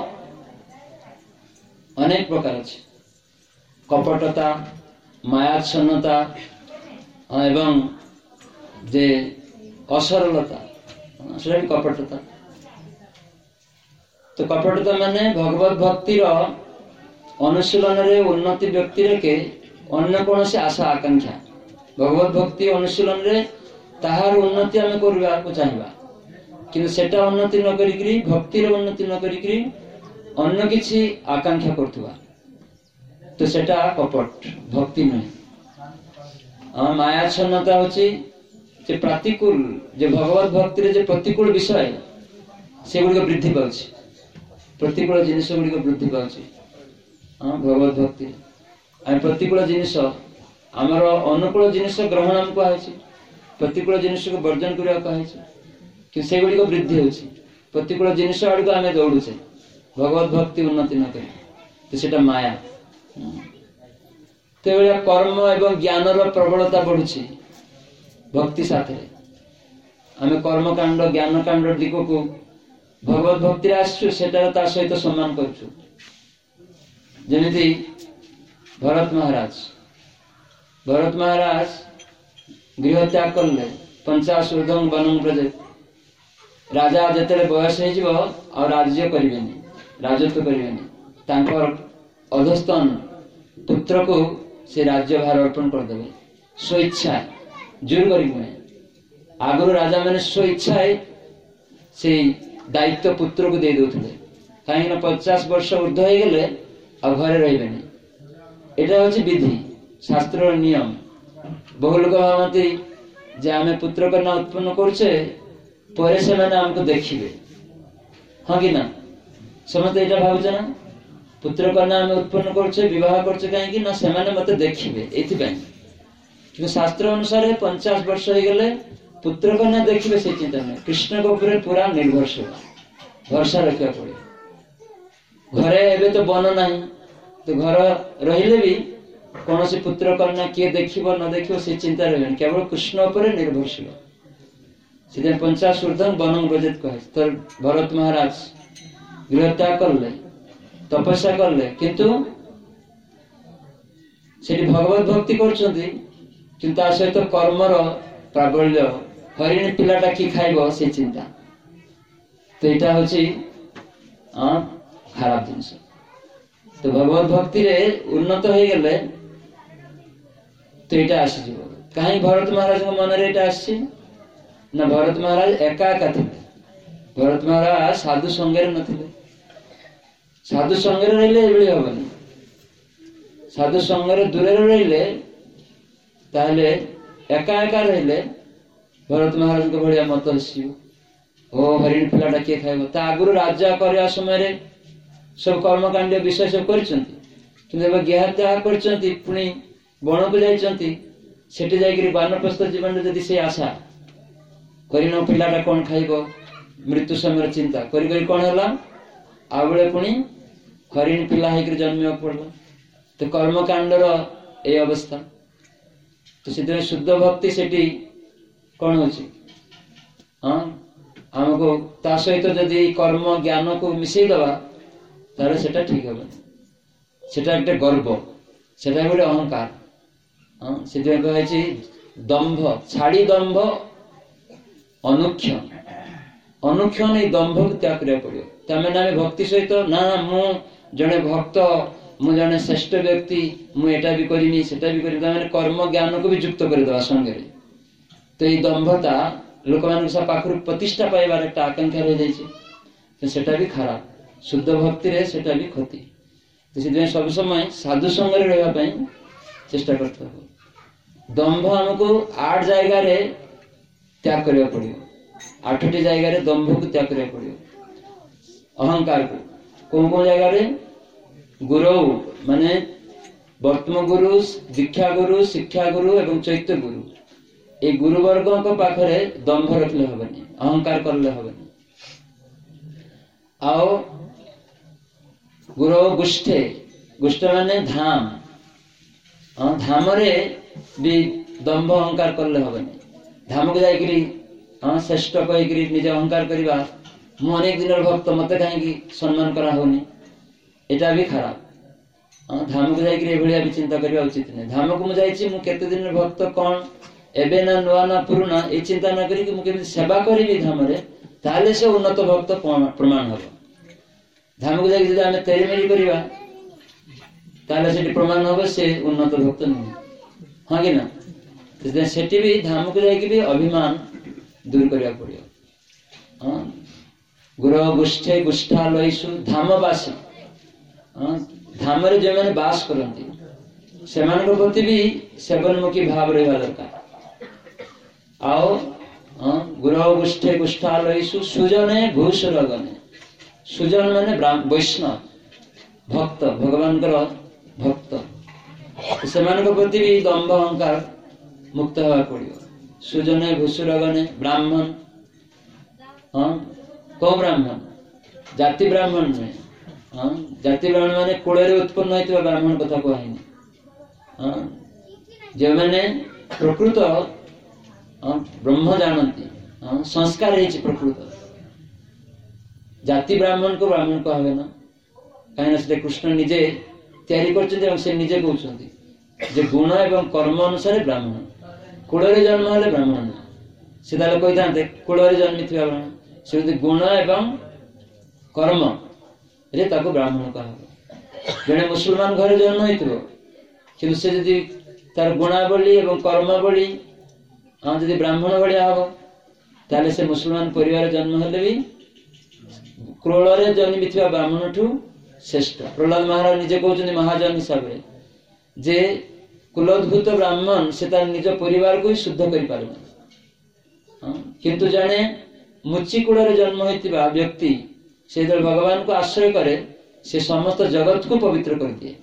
अनेक प्रकार अछि कपटता मायाच्छन्नता एवं जे असरलता से कपटता तो कपटता माने भगवत भक्तिर अनुशीलन रे उन्नति व्यक्ति के अन्य कौन से आशा आकांक्षा भगवत भक्ति अनुशीलन रे ताहार उन्नति आमे करबा को चाहिबा किंतु सेटा उन्नति न करिकरी भक्तिर उन्नति न करिकरी अन्य किछि आकांक्षा करथुवा तो सेटा कपट भक्ति नहीं मायाच्छन्नता होची जे प्रतिकूल जे भगवत भक्ति रे जे प्रतिकूल विषय से गुडी वृद्धि पाउछि प्रतिकूल जिनिस गुडी वृद्धि पाउछि भगवत भक्ति आ प्रतिकूल जिनिस हमर अनुकूल जिनिस ग्रहण हमको आछि प्रतिकूल जिनिस को वर्जन करिया कहैछि कि से गुडी वृद्धि होछि प्रतिकूल जिनिस आडको आमे दौडुछे भगवत भक्ति उन्नति न करे तो सेटा माया तो कर्म एवं ज्ञान प्रबलता बढ़ुची भक्ति साथे आमे कर्म कांड ज्ञान कांड दिक को भगवत भक्ति आसछु सेटा ता सहित सम्मान करछु जेमिति भरत महाराज गृह त्याग करले 50 ऊर्ध्वं वनं ब्रजे राजा जेतेले बयस हे जिवो और राज्य करिवेनी राजत्व करिवेनी तांकर अधस्तन पुत्र को से राज्य भार अर्पण कर देबे स्वेच्छा जोर करी आगु राजा मैंने स्वेच्छा से दायित्व पुत्र को दे दोथले कहीं 50 वर्ष ऊर्ध्व हो गले आ घरे रहिबेनी एटा होछि विधि शास्त्र नियम बहु लोक भावती जे आमे पुत्र कन्या उत्पन्न करछे परे से माने हमको देखिबे हां कि ना समझते एटा भावछ ना पुत्र कन्या आमे उत्पन्न करछे विवाह करछे काहे कि ना से माने मते देखिबे एथि पय कि शास्त्र अनुसार 50 वर्ष हो गले पुत्र कन्या देखिए से चिंता नहीं, कृष्ण को पूरा निर्भरशील भरसा रखा पड़े। घरे एबे तो बन नहीं तो घर रहिले भी कौन से पुत्र कन्या किए देखिब न देखिब से चिंता रहे, केवल कृष्ण उपर निर्भरशील। सीधे पंचाशूर्धन बनम ब्रजेत कहे तो भरत महाराज गृहत्याग करले, तपस्या करले, किंतु सेठी भगवत भक्ति करछंती, किंतु आ सहित कर्मर प्राबल्य हरिणी पिलाटा कि खाइब से चिंता। तो यहाँ हूँ खराब जिनस। तो भगवत भक्ति रे उन्नत हो गले तो यहाँ आसीज। कहीं भरत महाराज मन में आसी ना, भरत महाराज एका एका थे। भरत महाराज साधु संगे नथिले। साधु संगे रहिले हबनी, साधु संगे दूर रहिले ताहले एका एका रहिले भरत महाराज को भाया मत आसो ओ हरिणी पिलाटा किए खाइब। ता आगुरु राजा करया समय सब कर्मकांड विषय सब कर ज्ञात्याग कर बण को जाइए वानप्रस्थ जीवन जदि से आशा कर पिलाटा कौन खाइब मृत्यु समय चिंता करी कौन है आबे पुणी हरिणी पिला होकर जन्म पड़ला। तो कर्मकांडर ये अवस्था। तो से शुद्ध भक्ति सेठी कौन हो आमको ता सहित जदि कर्म ज्ञान को मिसई दबा तारे सेटा ठीक है, सेटा एक गर्व, सेटा गोटे अहंकार। से कहे दंभ छाड़ी दंभ अनुक्षण, अनुक्षण नहीं दंभ को त्याग करा पड़ो। तमें आम भक्ति सहित ना मु जड़े भक्त मु जड़े श्रेष्ठ व्यक्ति मुझा भी करमी सेटा भी कर कर्म ज्ञान को भी युक्त करदे संगे। तो ये दंभता लोक मान पाखर प्रतिष्ठा पाइबार एक आकांक्षा रही जाइए, तो सेटा भी खराब। शुद्ध भक्ति रे सेटा भी क्षति। तो से सब समय साधु संग रही चेष्टा करते हो। दंभ हमको 8 जगह रे त्याग करने पड़ो, 8टी जगह रे दंभ को त्याग करने पड़ो। अहंकार को कौन कौन जगह रे गुरु माने वर्तमान गुरु, दीक्षा गुरु, शिक्षा गुरु एवं चैत्य गुरु, ये गुरुवर्ग को पाखरे दंभ रखले हबनी, अहंकार करले हबनी। आओ गुरु गुष्ठे, गुष्ठ माने धाम, धाम रे भी दंभ अहंकार करले हबनी। धाम को जाइकरी श्रेष्ठ कहीकरी निजे अहंकार करवा मु अनेक दिन भक्त मते कहीं सम्मान करा होनी, एटा भी खराब। धाम को जाइकरी एभलिया भी चिंता करबा उचित नहीं। धाम को मु जाइछि मु केते दिन भक्त कौन एबे ना नुआ ना पुराना ये चिंता न करी कि मु केमि सेवा करी धाम रे, ताले से उन्नत भक्त प्रमाण हम। धाम को जाइए आम तेरी मेरी करवा ताले से प्रमाण हम से उन्नत भक्त नहीं, हाँ कि ना। से भी धाम को जाइए भी अभिमान दूर करने पड़ो। गुरु गुष्ठे गुष्ठालयसु धामवासी, धाम रे जो मैंने बास करती से प्रति भी सेवनमुखी भाव रहा दरकार। आओ गुरु गुष्ठे गुष्ठालयसु सुजने भूसुरगने, सुजन माने वैष्णव भक्त भगवान भक्त, से प्रति भी दंभ अहंकार मुक्त हवा पड़ो। सुजने भूसुरगने ब्राह्मण, कौ ब्राह्मण जाति ब्राह्मण नुहे, जाति ब्राह्मण माने कूल उत्पन्न होता ब्राह्मण कथा कहनी। जो मैंने प्रकृत ब्रह्म जानती, संस्कार है प्रकृत जाति ब्राह्मण को ब्राह्मण कहे ना, कहीं कृष्ण निजे तैयारी करजे कहते गुण एवं कर्म अनुसार ब्राह्मण, कूल जन्म हेले ब्राह्मण से कही था कूल जन्मी थी ब्राह्मण, से गुण एवं कर्म रे ताको ब्राह्मण कह। जड़े मुसलमान घर जन्म हो से जदि तार गुणावली एवं कर्मावली जदि ब्राह्मण भाया हम ताले से मुसलमान परिवार जन्म हेले भी क्रोल जन्मी थी ब्राह्मण ठू श्रेष्ठ। प्रहलाद महाराज निजे कहते महाजन हिसाब से जे कुलोद्भूत ब्राह्मण से तार निज परिवार को ही शुद्ध कर पारे, किंतु जाने मुची कूल जन्म होता व्यक्ति से भगवान को आश्रय करे से समस्त जगत को पवित्र कर दिए।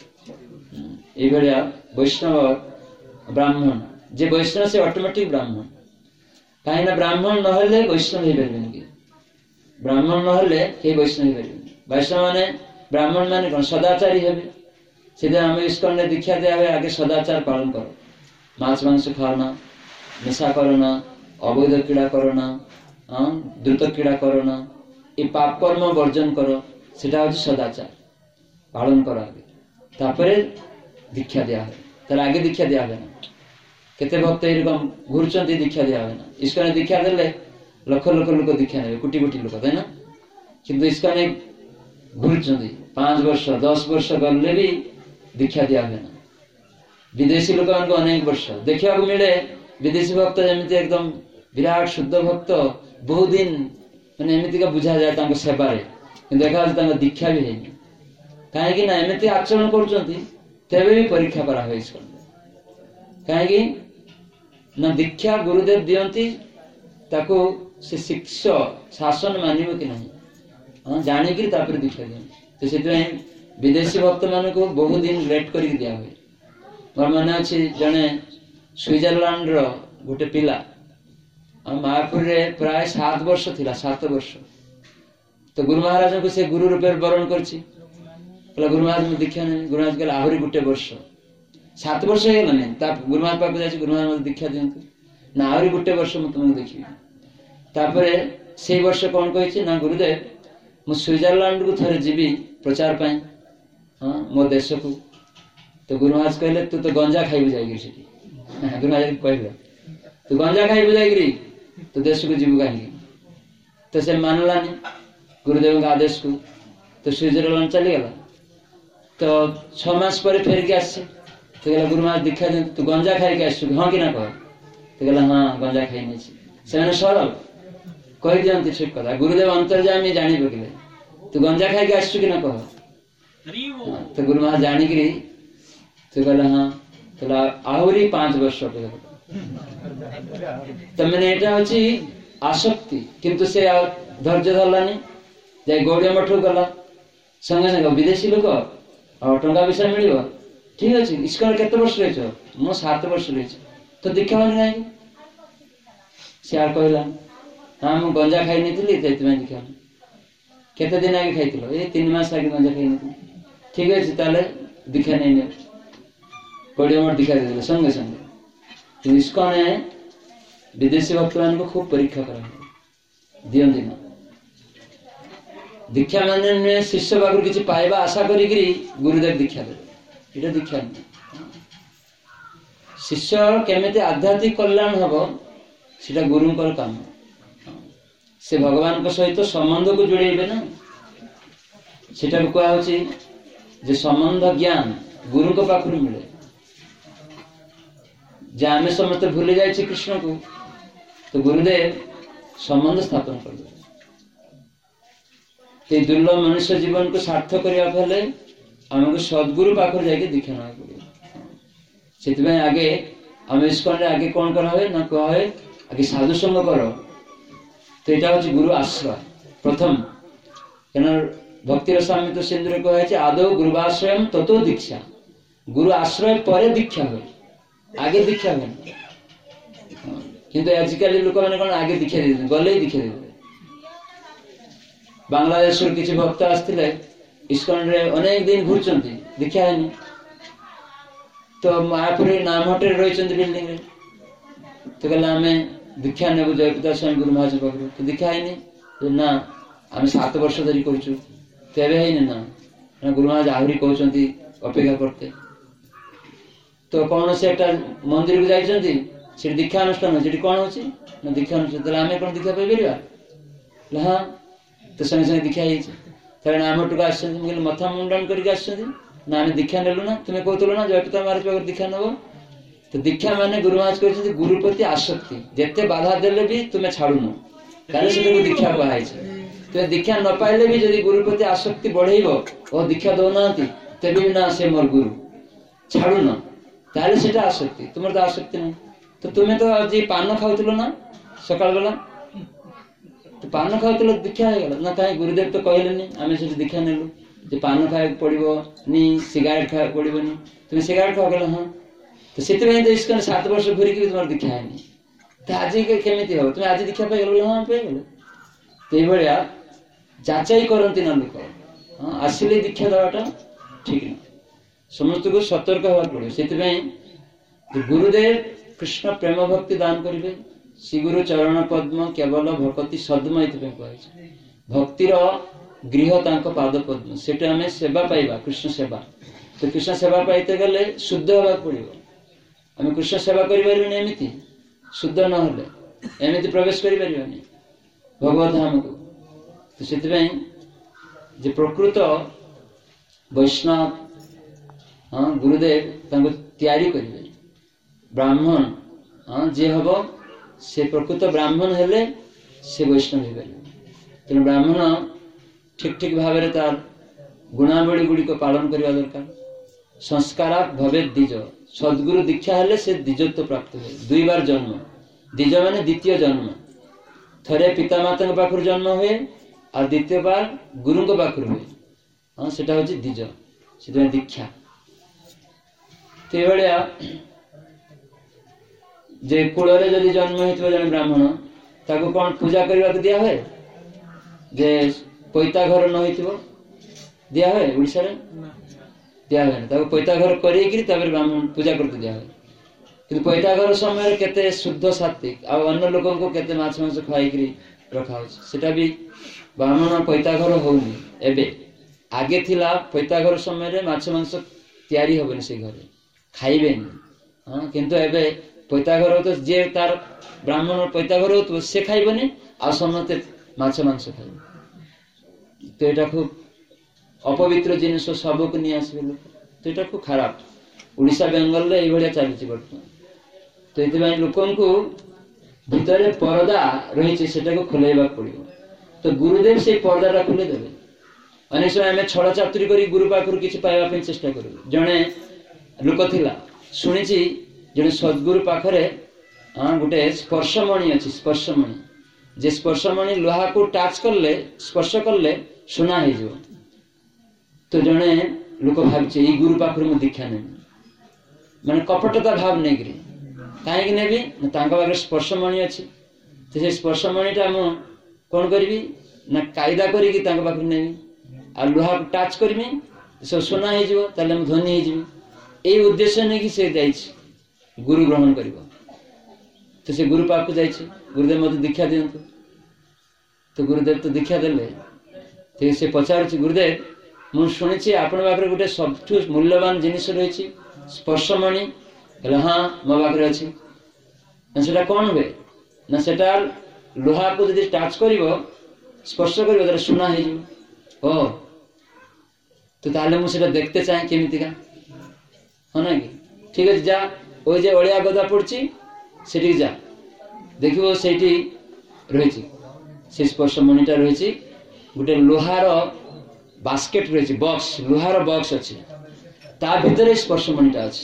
ये वैष्णव ब्राह्मण जे वैष्णव से ऑटोमेटिक ब्राह्मण। कहीं ब्राह्मण नहले वैष्णव हो पारे ब्राह्मण नहले कई वैष्णव हो पारे वैष्णव माने ब्राह्मण माने कौन सदाचारी हेबे से आम इस्कन ने दीक्षा दिया हुए आगे सदाचार पालन करो मांस मांस खाओना निशा करना अवैध क्रीड़ा करना द्रुत क्रीड़ा करना ये पाप कर्म वर्जन करो सेटा हूँ सदाचार पालन कर आगे तापर दीक्षा दिया है तार आगे दीक्षा दिया है ना केते भक्त एरकम घूरचंद दीक्षा दिया है ना इस्कन दीक्षा देले लक्ष लक्ष लोक दीक्षा ने कोटी कोटी लोक है ना किंतु इस्कन घूरचंद 5 वर्ष 10 वर्ष गले भी दीक्षा दिया है ना विदेशी लोक मान अनेक वर्ष देखा मिले विदेशी भक्त जमी एकदम विराट शुद्ध भक्त बहुत दिन मैंने एमती बुझा जाए सेवार कि देखा दीक्षा भी है कहीं एमती आचरण कर भी परीक्षा करा हुए कहीं ना दीक्षा गुरुदेव दियंती ताको से शिष्य शासन मानिब कि नहीं जानिकी दीक्षा दिखते तो से विदेशी भक्त मान को बहुत दिन वेट कर दिया हुए मोर मन अच्छे जड़े स्विट्जरलैंड गोटे पिला मायापुर रे प्राय 7 वर्ष थिला 7 वर्ष तो गुरु महाराज को से गुरु रूप वरण कर गुरु महाराज में दीक्षा नहीं गुरु महाराज कहले आहरी गोटे वर्ष 7 वर्ष हो गला गुरु महाराज पाक जाए गुरु महाराज दीक्षा दिंतु ना आहरी गोटे वर्ष मुझे तुमको देखी तापर से वर्ष कौन कही ना गुरुदेव मु स्विट्जरलैंड को थरे जीवी प्रचार पाई हाँ मो देश को तो गुरु महाराज कहले तू तो गंजा खाइबु जाइगिरी सेठी गुरु महाराज कहले तू गंजा खाइबु जाइगिरी तो देश को जीव कहीं तो से मानलानी गुरुदेव के आदेश को तो स्विट्जरलैंड चली गला तो 6 मास पर फेर के आसे तो कहला गुरु महाराज दीक्षा दे तू गंजा खाई के आसु हाँ कि ना कह तो कहला हाँ गंजा खाई नहीं से सरल कही दियंती ठीक कथा गुरुदेव अंतर्जामी जानी पकड़े तू गंजा खाई के आसु कि ना कह तो गुरु महाराज जानिकी तो कहला हाँ तो आहरी 5 वर्ष अपेक्षा तो मैंने एटा होची आसक्ति किंतु से धैर्य धरलानी जाए गौड़िया मठ गला संगे संगे विदेशी लोक और टंका पैसा मिल ठीक अच्छे इस्कन केते वर्ष रही मो 7 वर्ष रही तो दीक्षा होनी ना सी आर कहला हाँ मुझे गंजा खाई नहीं दीक्षा केते दिन आगे खाई ये 3 मास आगे गंजा खाई नहीं ठीक अच्छे ताले दीक्षा नहीं गौड़िया मठ दीक्षा दे संगे संगे तो इस्कन विदेशी भक्त मान को खूब परीक्षा करा दियंती ना दीक्षा मान शिष्य पाखु किसी पाइबा आशा करी गुरुदेव दीक्षा दे ये दीक्षा नहीं शिष्य केमिति आध्यात्मिक कल्याण हम सीटा गुरुंकर काम से भगवान सहित संबंध को जोड़े ना सीटा कहुचे संबंध ज्ञान गुरु को पाखु मिले जे आम समस्त भूली जाए कृष्ण को तो गुरुदेव संबंध स्थापन कर दे दुर्लभ मनुष्य जीवन को सार्थक करने आमको सद्गुरु पाखर जाके दीक्षा ना पड़े से आगे आम इस्कन आगे कौन करा हुए ना कहे आगे साधु संग कर तो यहाँ हूँ गुरु आश्रय प्रथम क्या भक्तिर स्वामी तो सिंधु कहे आदौ गुरुवाश्रय ततो दीक्षा गुरु आश्रय पर दीक्षा हुए आगे दीक्षा हुए किंतु आजिकल लोक मैंने कौन आगे दीक्षा दे गले दीक्षा दे बांग्लादेश किसी भक्त आसते इस्कन रे अनेक दिन घूरचंती दीक्षा है तो मायापुर नामहटे रही बिल्डिंग रे तो कहला आम दीक्षा नेबू जयप्रकाश स्वामी गुरु महाराज पाखु तो दीक्षा है ना आम 7 वर्ष धरी करूँ तेरे है ना गुरु महाराज आहरी कहते अपेक्षा करते तो कौन से एक मंदिर को जाइए दीक्षा अनुष्ठान अच्छे कौन होची ना दीक्षा अनुष्ठान आम कौन दीक्षा पाई हाँ तो संगे संगे दीक्षा हो आम टुक आस मथा मुंडन कर ना आम दीक्षा नेलु ना तुम्हें कहूल ना जयप्रकाश महाराज पाख दीक्षा नब तो दीक्षा माने गुरु महाराज कहते गुरु प्रति आसक्ति जिते बाधा देले भी तुम्हें छाड़ुन कहीं दीक्षा कहुई तुम्हें दीक्षा न पाइले भी जब गुरु प्रति आसक्ति बढ़ेब और दीक्षा दौना तेज भी ना से मोर गुरु छाड़ुन ताले सेटा आसक्ति तुम तो आसक्ति नहीं तो तुम्हें तो आज पान खाऊ ना सकाल बेला तो पान खाऊ दीक्षा हो गला ना कहीं गुरुदेव तो कहले आम से दीक्षा नेलु जे पान खाया पड़ो नी सिगारेट खाया पड़ोनी तुम्हें सिगारेट खाओ गल हाँ तो से तो इस्कन 7 वर्ष घूरिकी तुम दीक्षा है तो आज केमी हम तुम आज दीक्षा पाई गल हाँ पाई तो ये जाचाई करती ना लोक हाँ आसिले दीक्षा देवाटा ठीक ना समस्त को सतर्क हवा पड़े से गुरुदेव कृष्ण प्रेम भक्ति दान करेंगे श्री गुरु चरण पद्म केवल भक्ति सद्म कह भक्तिर गृह तांको पाद पद्म से आम सेवा पाइबा कृष्ण सेवा तो कृष्ण सेवा पाइते गले शुद्ध हवा पड़ो आम कृष्ण सेवा करें एमती शुद्ध न एमती प्रवेश कर भगवत धाम को तो से प्रकृत वैष्णव हाँ गुरुदेव तैयारी करेंगे ब्राह्मण हाँ जे हम से प्रकृत ब्राह्मण हेले से वैष्णव हो पारे तेणु ब्राह्मण ठीक ठीक भाव में तार गुणावली गुड़ी को पालन करने दरकार संस्कार भवे द्विज सद्गुरु दीक्षा हेले से द्विजत्व प्राप्त हुए दुई बार जन्म द्विज माने द्वितीय जन्म थरे पितामाता पाखर जन्म हुए और द्वितीय बार गुरु पाखर हुए हाँ सेटा हूँ द्विज से दीक्षा तो ये जे कूल जदि जन्म हो जन ब्राह्मण ताको कौन पूजा करने को दिया हुए जे पैता घर न हो दिया हुए ओडिशा रे दिया हुए ताको पैता घर करी ब्राह्मण पूजा करते दिया हुए किंतु पैता घर समय केते शुद्ध सात्विक आ अन्य लोगों को केते माछ मांस खाई रखा हो सेटा भी ब्राह्मण पैता घर होनी एबे आगे थिला पैता घर समय माछ मांस तैयारी होबनी से घरे खाइबेनी हाँ किंतु एबे पैता घर हो तो जे तार ब्राह्मण पैता घर हो तो से खाइबनी आ समस्ते माछ मांस खाइबे तो यहाँ खूब अपवित्र जिनिस सबको नहीं आसबे लोक तो यहाँ खूब खराब ओडिशा बेंगल ये चलती बर्तमान तो ये लोक भितर परदा रही से खोलैबा पड़ो तो गुरुदेव से पर्दा खोलीदेवे अनेक समय आम छड़ चातुरी कर गुरु पाखर किसी पाइबा चेष्टा करूँ जड़े लोक थिला शुणी जड़े सद्गुरु पाखरे हाँ गोटे स्पर्शमणि अच्छी स्पर्शमणि जे स्पर्शमणि लोहा को टाच करले स्पर्श करले सुना हो तो जड़े लोक भावी ये गुरु पाखर मु दीक्षा ने माने कपटता भाव नहीं करी कहीं नेबी पाखे स्पर्शमणि अच्छी तो से स्पर्शमणिटा मु कौन करी ना कायदा करी पाखे नेबी आ लोहा को टाच करमी सब सुना हो धनी हो ये उद्देश्य नहीं कि से जाइए गुरु ग्रहण कर तो से गुरु पाक जाइए गुरुदेव मत दीक्षा दिंतु तो गुरुदेव तो दीक्षा देले तो से पचार गुरुदेव मुझे शुणी आपण पाखे गोटे सबठू मूल्यवान जिनिस रही स्पर्शमणि हाँ मो पाखे अच्छी ना कौन हुए ना सेटा लोहा को जब टाच कर स्पर्श कर सुना हो तो ताले मुझे देखते चाहे केमितिका हाँ ना कि ठीक है जा वो जे अलिया गदा पड़ी से जा देखो से रही से स्पर्शमणिटा रही गोटे लोहार बास्केट रही बॉक्स लोहार बॉक्स अच्छी ता भीतर स्पर्शमणिटा अच्छी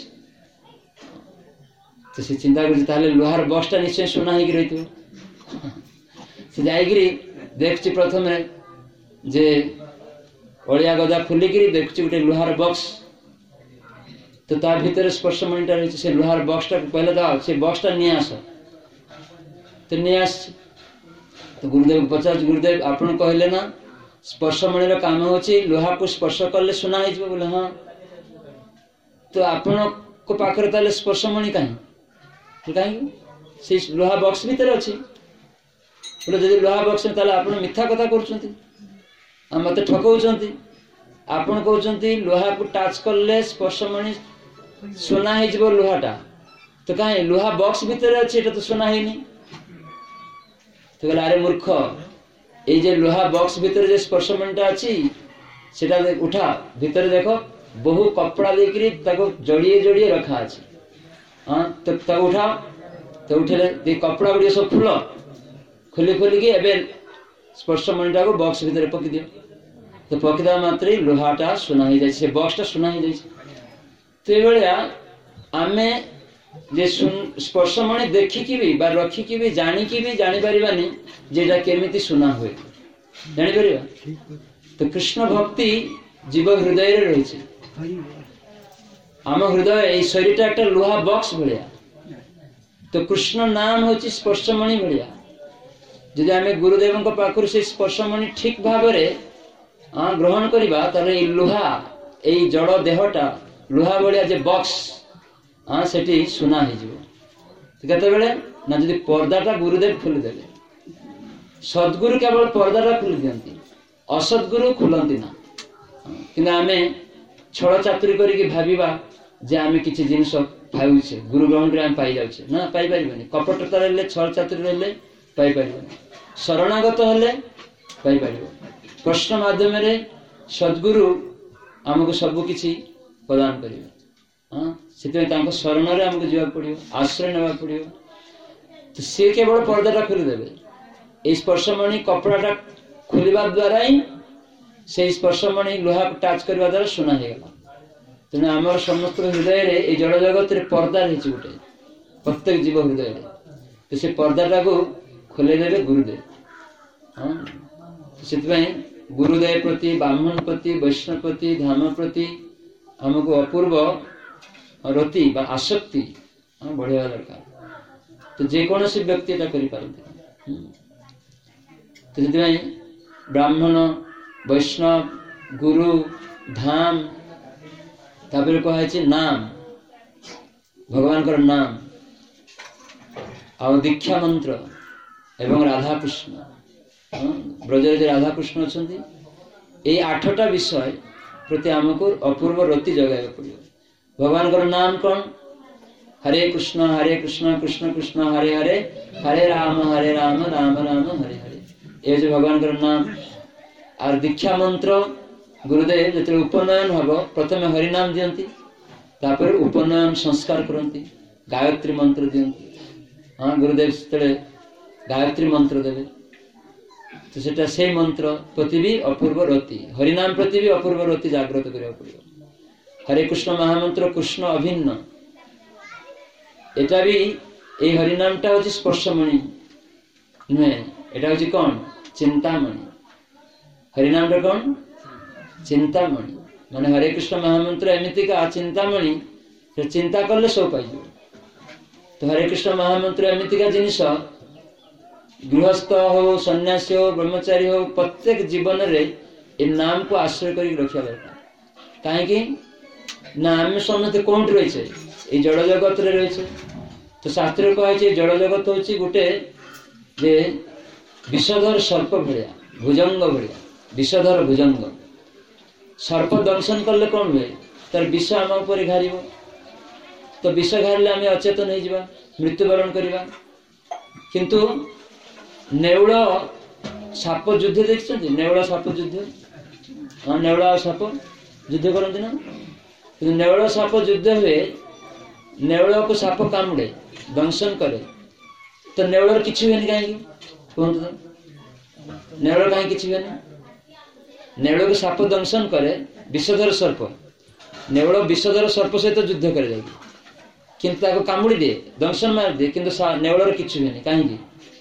तो से चिंता कर लोहार बॉक्सटा निश्चय सुना हो रही से जाकि देखी प्रथम जे अलिया गदा खोलिकी देखुची गोटे लोहार बॉक्स तो ता भीतर स्पर्शमणिटा रही से लोहार बॉक्सटा पहले दाओ से बॉक्सटा नहीं आस तो नहीं आस तो गुरुदेव को पचार गुरुदेव आपन कहले ना स्पर्शमणि काम होची लोहा को स्पर्श कले सुना हो बोले हाँ तो आपण को पाखरे ताले स्पर्शमणि कहीं तो कहीं से लोहा बॉक्स भीतर अच्छी बोले जब लोहा बॉक्स में ताले आपण मिथ्या कथा कर मत ठकौଛନ୍ତି आपण कहते लोहा को टाच कले स्पर्शमणि सुना हो लोहाटा तो कहीं लोहा बॉक्स भीतर अच्छे तो सुना ही नहीं तो कहला अरे मूर्ख ये जे लोहा बॉक्स भीतर जे स्पर्शमणिटा अच्छी सेटा उठा भीतर देख बहु कपड़ा देकरी जड़िए जड़िए रखा अच्छे हाँ तो उठा तो उठे कपड़ा गुड़िया सब फुल खोली खोलिकी एवं स्पर्शमणिटा को बॉक्स भीतर पकई दियो तो पकड़ा मात्र लोहाटा सुना हो जाए से बॉक्सटा सुना हो जाए तो ये आमे जे स्पर्शमणि देखिकी भी बा रखिकी भी जानिकी भी जानी पारिबानी जेटा केमिति सुना हुए जानी परिबा तो कृष्ण भक्ति जीव हृदय रे रही आम हृदय ये शरीरटा एक लोहा बॉक्स भाया तो कृष्ण नाम हूँ स्पर्शमणि भाया जदि आम गुरुदेव पाखर से स्पर्शमणि ठीक भाव ग्रहण करवा ताले लुहा यही जड़ देहटा लुहा भाया जे बक्स सेठी सुना हो केतबेले ना जदि पर्दाटा गुरुदेव खोलीदेवे सद्गुरु केवल पर्दाटा खोली दियंती असद्गुरु खुलती ना कि आम छल चातुरी करके भाविबा जे आम किसी जिनस पाऊे गुरु ग्रहण आम पाई जाऊे ना पाई पारे कपटता रही छल चातुरी रही पाई पारे शरणागत हेले पाई पार प्रश्न माध्यम सद्गुरु आमको सबकि प्रदान करें से शरण में आमको जावाक पड़ो आश्रय ना पड़ो तो सी केवल पर्दाटा खोलीदेवे ये स्पर्शमणि कपड़ाटा खोलवा द्वारा ही से स्पर्शमणि लुहा को टाच करने द्वारा सुना हो गला तेना आम समस्त हृदय जड़ जगत पर्दा रही गोटे प्रत्येक जीव हृदय तो से पर्दाटा को खोलेदेवे गुरुदेव हाँ से गुरुदेव प्रति ब्राह्मण प्रति वैष्णव प्रति धाम प्रति आमको अपूर्व रति बा आसक्ति बढ़िया दरकार तो जेकोसी व्यक्ति एटा करि पारंती तो से ब्राह्मण वैष्णव गुरु धाम तापर कहे नाम भगवान कर नाम आ दीक्षा मंत्र एवं राधाकृष्ण ब्रजरे राधाकृष्ण अच्छा ये 8टा विषय प्रति आमको अपूर्व रति जगाइबा पड़ो भगवान का नाम कौन हरे कृष्ण कृष्ण कृष्ण हरे हरे हरे राम राम राम हरे हरे ये जो भगवान का नाम और दीक्षा मंत्र गुरुदेव जो उपनयन हम प्रथम हरिनाम दियंती तापर उपनयन संस्कार करती गायत्री मंत्र दियंती हाँ गुरुदेव से गायत्री मंत्र देवे तो सेटा से मंत्र प्रति भी अपूर्व रति हरिनाम प्रति भी अपूर्व रति जागृत करिया पड़ियो हरे कृष्ण महामंत्र कृष्ण अभिन्न एटा भी ए हरिनामटा होची स्पर्शमणि नुहे एटा होची कौन चिंतामणि हरिनामटा कौन चिंतामणि माने हरे कृष्ण महामंत्र एमिति का चिंतामणि चिंता करले सब पाई तो हरे कृष्ण महामंत्र एमिति का जिनिस गृहस्थ हो सन्यासी हो ब्रह्मचारी हो प्रत्येक जीवन रे ए नाम को आश्रय कर रखा दरकार कहीं ना आम समस्त कौन रही ये जड़ जगत रे रही तो शास्त्र कहे जड़ जगत हूँ गोटे जे विषधर सर्प भाया भुजंग भाया विषधर भुजंग सर्प दंशन कले कौन हुए तार विष आम उपर घार तो विष घारे आम अचेतन हो मृत्युवरण करवा किंतु नेउल साप युद्ध देखते नेउल साप युद्ध हाँ नेउल साप युद्ध करती ना कि नेउल साप युद्ध हुए नेउल को साप कामुड़े दंशन करे तो नेउल किसी हुए कहीं कहतु तो नेउल कहीं किसी हुए नेउल को साप दंशन करे विषधर सर्प नेउल विषधर सर्प सहित युद्ध करे जाएगी किंतु कामुड़ी दे दंशन मार दे किंतु नेउल किसी हुए कहीं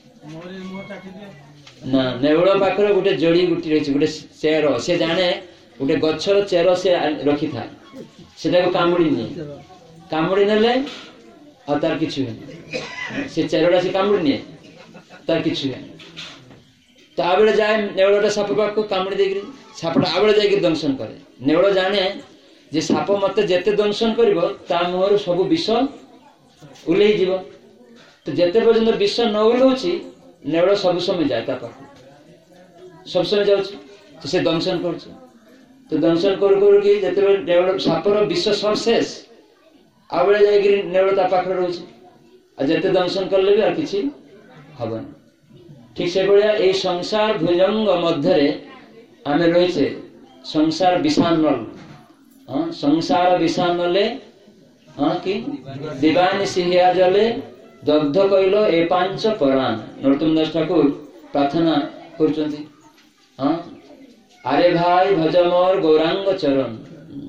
ना नेउल पाखर गोटे जड़ी गुटी रही गोटे चेर से जाने गोटे गछर चेर से रखी था से कामुड़ी निए कामुड़ी नेले और तार किछु हुए से चेरटा से कामुड़ी निए तार किछु हुए तो आबेले जाए नेउलटा साप पाख कामुड़ी देकरी सापटा आबेले जाके दंशन करे नेउल जाने जे साप मत जेते दंशन करिवो ता मुहर सब विष उलै जीव तो जेते पर्यंत विष न उलौछि नेउल सब समय जाए सब समय जाऊँ तो से दंशन कर तो दंशन कर नेउल सापर विष सब शेष आबे जाए नेउल पाखे रोचे जिते दंशन कले भी आ कि हबन ठीक से भाया ये संसार भुजंग मध्य आम रही संसार विषानल हाँ संसार विषानले हाँ कि दीवानी सिंहिया जले दग्ध कैल ए पांच परान नरोत्तम दास ठाकुर प्रार्थना कर हाँ अरे भाई भज मोर गौरांग चरण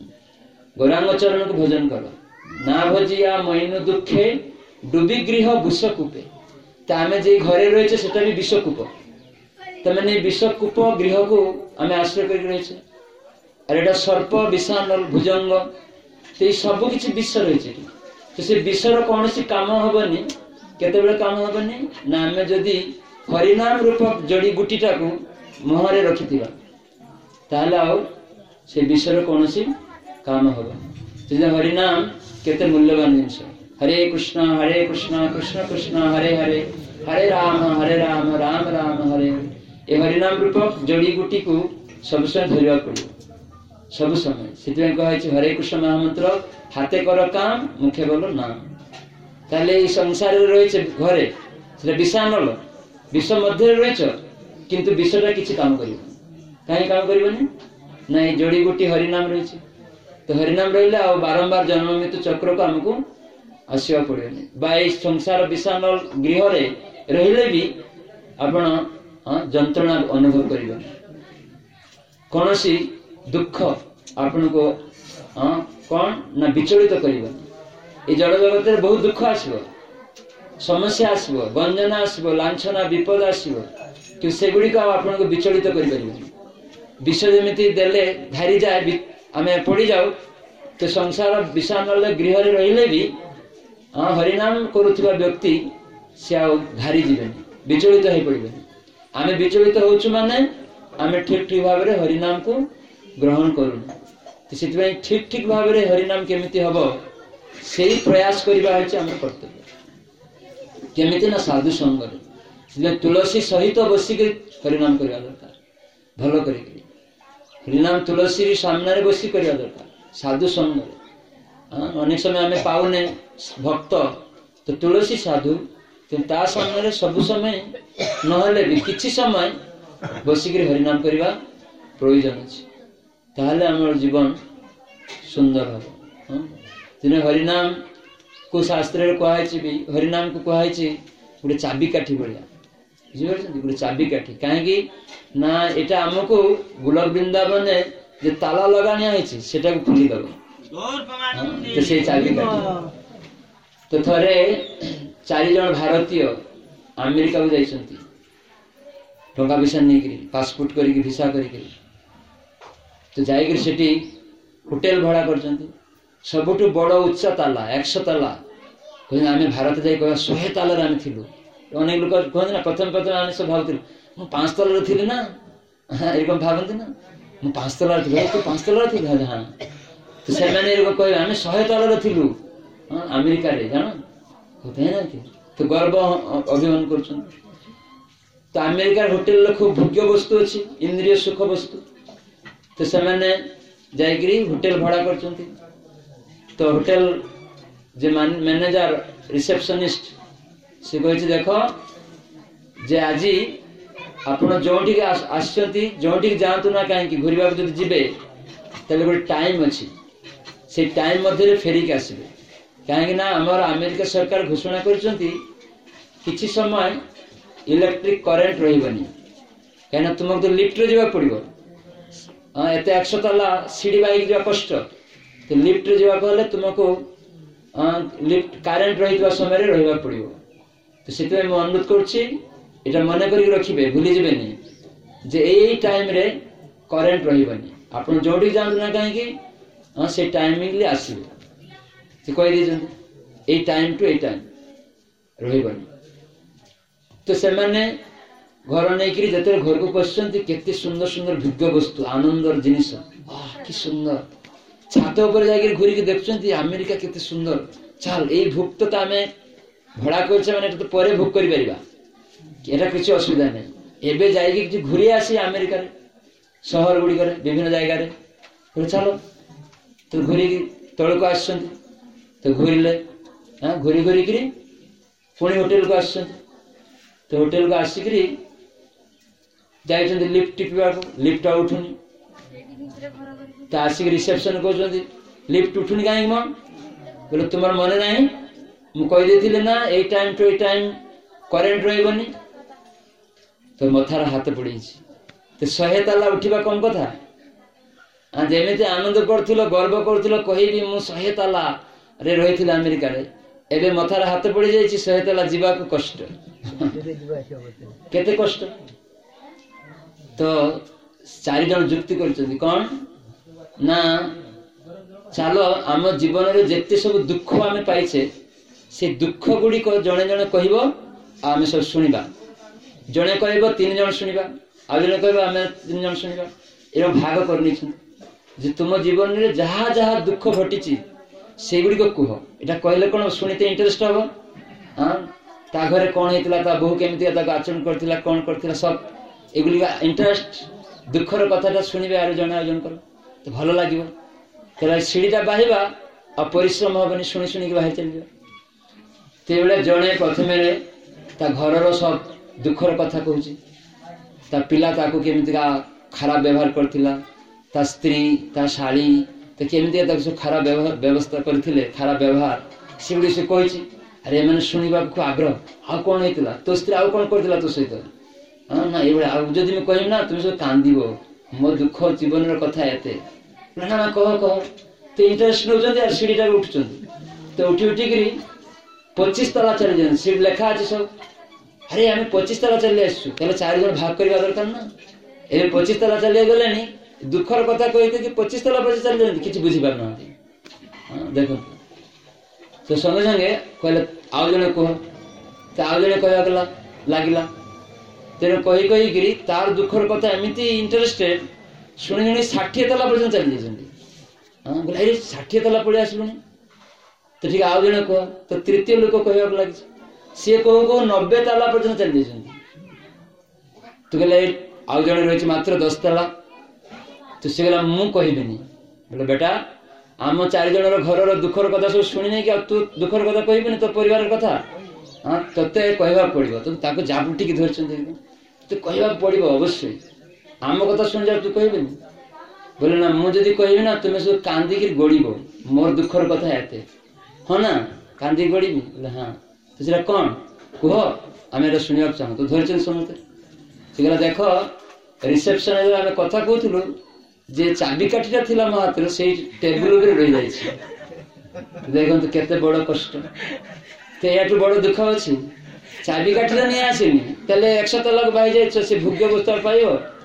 को भजन कर ना भजिया मैनु दुखे डुबी गृह विषकूपे तो आम जे घरे रही से भी विषकूप तो मैंने विषकूप गृह को आम आश्रय कर रही अरे सर्प विषानल भुजंग तो ये सब किसी विष रही तो से विषर कौन सी काम हेनी केतेबेले काम हबनी ना आमे जदि हरिनाम रूपक जड़ी गुटीटा को मुहरे रखिथिबा ताले आउ से विषय कोनोसी काम हबनी। जे हरिनाम केते मूल्यवान जिंस। हरे कृष्ण कृष्ण कृष्ण हरे हरे हरे राम राम राम हरे। ए हरिनाम रूपक जड़ी गुटी को सब समय धरिया पड़ियो सब समय। सिद्धि कहे हरे कृष्ण महामंत्र हाथे कर काम मुखे बोलो नाम। ताले ई संसार रही घरे से विषानल विष मध्य रही किंतु विषटा किसी काम कर कहीं काम करनी ना जोड़ी गोटी हरिनाम रही। तो हरिनाम रहा आ बारंबार जन्म मृत्यु चक्र को आमको आसवा पड़ेनि बा संसार विषानल गृह रहिले भी आपण जंत्रणा अनुभव कर कौन सी दुख आपण को कौन ना विचलित कर। जड़ जगत में बहुत दुख आसब समस्या आसब गंजना आसब लाछना विपद आसब कि सेगुड़ी को आपको विचलित कर विष जमी देले धारी जाए आम पड़ जाऊ तो संसार विषानल गृह रहिले भी हरिनाम करुवा व्यक्ति से धारी जीवन विचलित हो पड़े। आम विचलित होचु माने आम ठीक ठीक भाव में हरिनाम को ग्रहण करूँ। से ठीक ठीक भाव में हरिनाम केमिति हम से प्रयास करवा कर्तव्य केमिति ना साधु संग तुलसी सहित बसिक हरिनाम करवा दरकार भल कर हरिनाम तुलसी सामने बसी करवा दरकार साधु संग। अनेक समय आम पाऊने भक्त तो तुलसी साधु ता सामने सब समय नहले भी किछि समय बसिक हरिनाम करवा प्रयोजन अच्छे ताहले आम जीवन सुंदर हम। तेने हरिनाम को शास्त्र कहुई भी हरिनाम को कहुई गोटे चाबिकाठी भाया बुझे गोटे चाबिकाठी कहीं ना यहाँ आमको गोलक वृंदावन जो ताला लगानिया सेटा को खोलीदेव तो से चाबिकाठी। तो थरे 4 जन भारतीय अमेरिका को जाइछंती टंका पैसा नहीं पासपोर्ट करके भिसा करके तो जाइए सेठी होटेल भड़ा कर सबुठ बड़ उच्चा ताला 100 ताला कहते आम भारत जाए कह 100 तालार आम थिलु। अनेक लोग कहते ना प्रथम प्रथम आम सब भावुल मुझे 5 तालार थी ना एरकम भावती ना मुझे 5 तालार थी तू 5 तालार थी हाँ तो से कहे आम 100 तालार थिलु अमेरिका रे जान कहते हैं ना तो गर्व अभिमान कर। तो अमेरिकार होटेल खूब भोग्य वस्तु अच्छी इंद्रिय सुख वस्तु तो से जाइए होटेल भड़ा कर। तो होटेल जे मैनेजर रिसेप्शनिस्ट से कही देख जे आज आपण जो जो जातु ना कहीं घूरवा जो जीवे तेल गोटे टाइम अच्छी से टाइम मध्य फेरिक आसबे कहीं आमर अमेरिका सरकार घोषणा कर समय इलेक्ट्रिक करेन्ट रही कहीं तुमको तो लिफ्ट रे जावाक पड़ो एत 100 ताला सीढ़ी बाइक जा कष्ट तो लिफ्ट रे जावाक हेले तुमको लिफ्ट करेन्ट रही समय रहा पड़ो। तो से अनुरोध कर मन कर रखिए भूली जाबेनी जे यही टाइम रे करेन्ट रही आप जो जातु ना कहीं से टाइमिंग आसवे से कही टाइम टू ए टाइम रही। तो से घर नहीं जिते घर को पशुंट केते सुंदर सुंदर भोग्य वस्तु आनंदर जिनिस कि सुंदर छात उपर जाकर घूरिक देखुं अमेरिका केते सुंदर चल ये भोग तो आम भड़ा कर तो पर भोग कर किसी असुविधा नहीं एवं जा घूरी आसी अमेरिका सहर गुड़िक विभिन्न जगह चलो तो घूरी तौक आस तो घूरले घूरी घूरिक पुणी होटेल को आस तो होटेल को आसिक जाइछन्ति लिफ्ट टिपा लिफ्ट उठुनी तो आसिक रिसेप्शन कहते लिफ्ट उठुनी कहीं मन बोले तुम मन ना मुझे ना a time to a time current रही तो मथार हाथ पड़ी तो 100 ताला उठा कम कथा जमी आनंद कर गर्व कर कहि मु 100 ताला रे रही अमेरिका रे एबे मथार हाथ पड़ी जाइए 100 ताला जीवा को कष्ट केते कष्ट। तो 4 जन जुक्ति कर कौन ना चलो आम जीवन में जिते सब दुख आम पाइचे से दुख गुड़िक जड़े जड़े कह आम सब शुणा जड़े कह 3 जन शुणा आ जड़े कह आम 3 जन शुणा ये भाग कर तुम जीवन में जहाँ जहाँ दुख घटी से गुड़िक कह यहाँ कहले कौन शुणीते इंटरेस्ट हम हाँ ता घरे कौन होता बोहू केमी आचरण करता कौन करता सब एगुड़िका इंटरेस्ट दुखर कथा शुणे आर जन आयोजन कर तो भल लगे सीढ़ीटा बाहिबा आ परिश्रम हेनी शुणी शुणी बाहर चल जाए जड़े प्रथम घर सब दुखर कथा कहूँ पिला केमी खराब व्यवहार करता स्त्री ता शाली तो केमी सब खराब व्यवस्था करते खराब व्यवहार से गुड़ी से कही अरे मैंने शुणा को आग्रह आउ कौन होता तो स्त्री आउ कौन कर तो सहित हाँ ना ये जदि मैं कहमी ना तुम सब कांद मो दुख जीवन कथा एते ना ना कह तो इंटरेस्ट नौ सीढ़ीटा उठुं तो उठी उठिकी 25 तला चली जाए सीट लेखा अच्छे सब अरे आम 25 तला चली आसू 4 जन भाग करवा दरकार ना ये 25 तला चली गले दुखर कथा कही 25 तला पर चली जाती किसी बुझी पार ना हाँ देख तो संगे संगे कहले आउ जड़े कह तो आउ जड़े कह लगिला तेरे कही कहीकि तार दुखर कथा एमती इंटरेस्टेड शुणी शुणी 60 तला पर्यटन चली जाती हाँ बोले अरे 60 तला पड़े आसलुनि तो ठीक आउ जड़े कह तो तृतीय लोक कह लगे सी कह कह 90 तला पर्यटन चली जाती तो कहले आउ जड़े रही मात्र 10 तला तो सी कहला मु कहबिनी बोले बेटा आम 4 जन घर दुखर कथा सब शुणी नहीं कि तू दुखर कथा कहबिनी तो परिवार कथा हाँ तोते कहवा पड़ो तो ताको जाबुटी धरते तो कहवा पड़ो अवश्य आम कथा शुणी जा तू कहबिनी बोले ना मुझे कहबी ना तुम्हें सब कांदिक गोड़ब मोर दुखर कथा एते हाँ ना कांदी गोड़ी बोले हाँ तो सीटा कौन कह आम शुणा चाहूँ तो धरते समस्ते से कहला देख रिसेप्शन आम कथा कहूँ जे चाबिकाठीटा थिला मो हाथ से टेबुल रही जाए देखो केते बड़ कष्ट तो या बड़ दुख अच्छी चाबिकाठीटा नहीं आसनी तेल 100 तलाक बाहर जाए से भोग्य बस्ता पाइब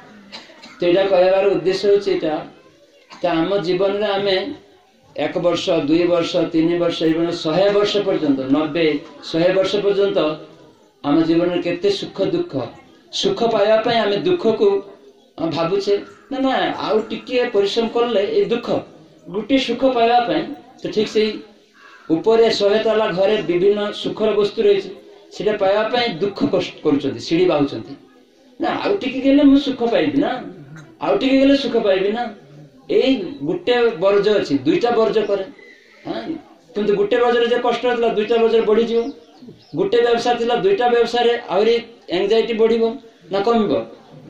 तो यहाँ कहबार उद्देश्य हो आम जीवन में आम 1 वर्ष 2 वर्ष 3 वर्ष 100 वर्ष पर्यंत 90-100 वर्ष पर्यंत आम जीवन में केते सुख दुख सुख पाइबापी आम दुख को भावुचे ना ना आउ टिके परिश्रम करले ए दुख गोटे सुख पाइबापी तो ठीक से ऊपर 100 तला घरे विभिन्न सुखर वस्तु रही है पाइबापी दुख कष्ट कर सीढ़ी बाहुंट ना आउ टिके गले मु सुख पाइबी ना आउ टिके गले सुख पाइबी ना यही गोटे वर्ज अच्छी 2टा वर्ज करे हाँ किंतु गोटे वर्जर जो कष्ट होता 2टा वर्जर बढ़ी गोटे व्यवसाय थिला 2टा व्यवसाय आहरी एंजाइटी बढ़िबो ना कमिबो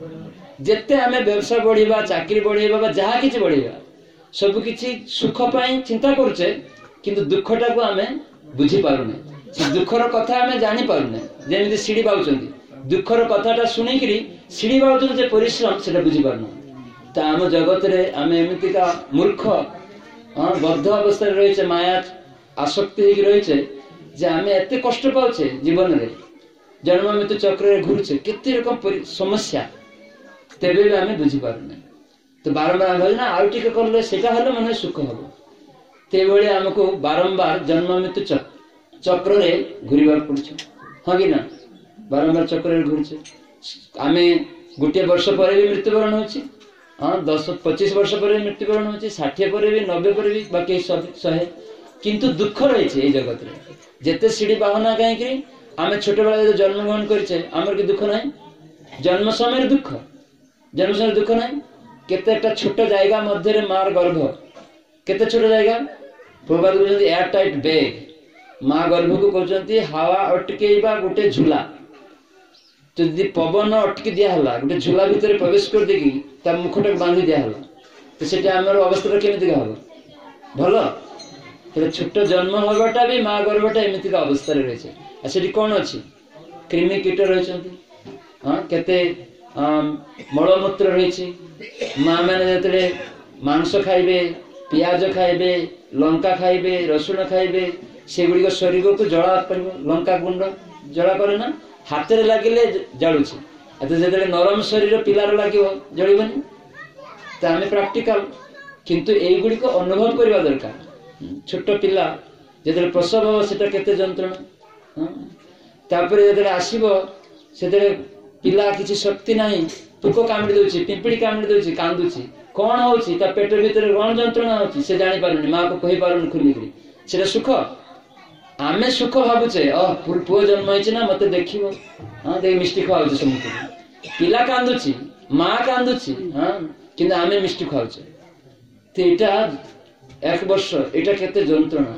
जेते आमे व्यवसाय बढ़िबा चाकरी बढ़िबा जहाँ किसी बढ़िबा सब किसी सुख पाई चिंता करुचे किंतु दुखटा को आमे बुझी पारुने से दुखर कथा आमे जानी पारुने जेमिति सीढ़ी बाउचंती दुखर कथाटा शुणिकी सीढ़ी बाउचंती जे परिश्रम सेटा बुझी पारुना तो आम जगत रे आमे एमितिका मूर्ख बद्ध अवस्था रही माया आसक्ति होगी रही जे आमे एते कष्ट पाउचे जीवन रे जन्म मृत्यु चक्र घुरुचे केते रकम समस्या तेबे भी आमे बुझी पारुने तो बारंबार भाई ना आउ टिके करले सेटा हले मन सुख हबो ते बेले हमको बारंबार जन्म मृत्यु चक्र रे घुरिबार पड़छ हां कि ना बारंबार चक्र रे घुरछे आमे गोटे वर्ष पर भी मृत्युवरण होछि हां 10-25 वर्ष पर मृत्युवरण होछि 60 पर भी 90 पर भी बाकी 100 किंतु दुख रही है जगत रे जेते सीढ़ी बाहना कहीं आमे छोट बेला जन्म ग्रहण करछे हमर की दुख नहीं जन्म समय दुख नहीं केते छोट जायगा मध्य मार गर्भ केते छोट जायगा प्रभात कहते एयर टाइट बैग माँ गर्भ को कहते हावा अटकेबा गोटे झूला तो यदि पवन अटकी दिहला गोटे झूला भितर प्रवेश कर देकी ता मुखटा बांधी दिहला तो सेटा हमर अवस्था केमिति हम भल तो छोट जन्म हवाटा भी माँ गर्भटा एमितिका अवस्था रही है सेठी कौन अच्छी कृमि कीट रही हाँ केते मलमूत्र रही माँ मैंने जो मांस खाइबे पियाज खाइबे लंका खाइबे रसुण खाइबे से गुड़िक शरीर को जला कर लंका गुंड जला करे ना हाथ में लगिले जलुची जो नरम शरीर पिलार लगे जलबनी तो आम प्राक्टिकाल किंतु यही गुड़िक अनुभव करवा दरकार छोट पिला ଯେତେବେଳେ ପ୍ରସବ ହେବ ସେଟା କେତେ ଯନ୍ତ୍ରଣା। ତାପରେ ଯେତେବେଳେ ଆସିବ ସେତେବେଳେ ପିଲା କିଛି ଶକ୍ତି ନାହିଁ, ପୋକ କାମୁଡ଼ି ଦଉଛି, ପିମ୍ପିଡ଼ି କାମୁଡ଼ି ଦଉଛି, କାନ୍ଦୁଛି, କଣ ହଉଛି ତା ପେଟ ଭିତରେ କଣ ଯନ୍ତ୍ରଣା ହଉଛି ସେ ଜାଣିପାରୁନି, ମାଆକୁ କହିପାରୁନି ଖୋଲିକିରି। ସେଟା ସୁଖ? ଆମେ ସୁଖ ଭାବୁଛେ, ପୁଅ ଜନ୍ମ ହେଇଛି ନା ମତେ ଦେଖିବ, ଦେଖି ମିଷ୍ଟି ଖୁଆଉଛି ସମସ୍ତଙ୍କୁ। ପିଲା କାନ୍ଦୁଛି, ମା କାନ୍ଦୁଛି, କିନ୍ତୁ ଆମେ ମିଷ୍ଟି ଖୁଆଉଛେ। ତ ଏଇଟା 1 ବର୍ଷ, ଏଇଟା କେତେ ଯନ୍ତ୍ରଣା,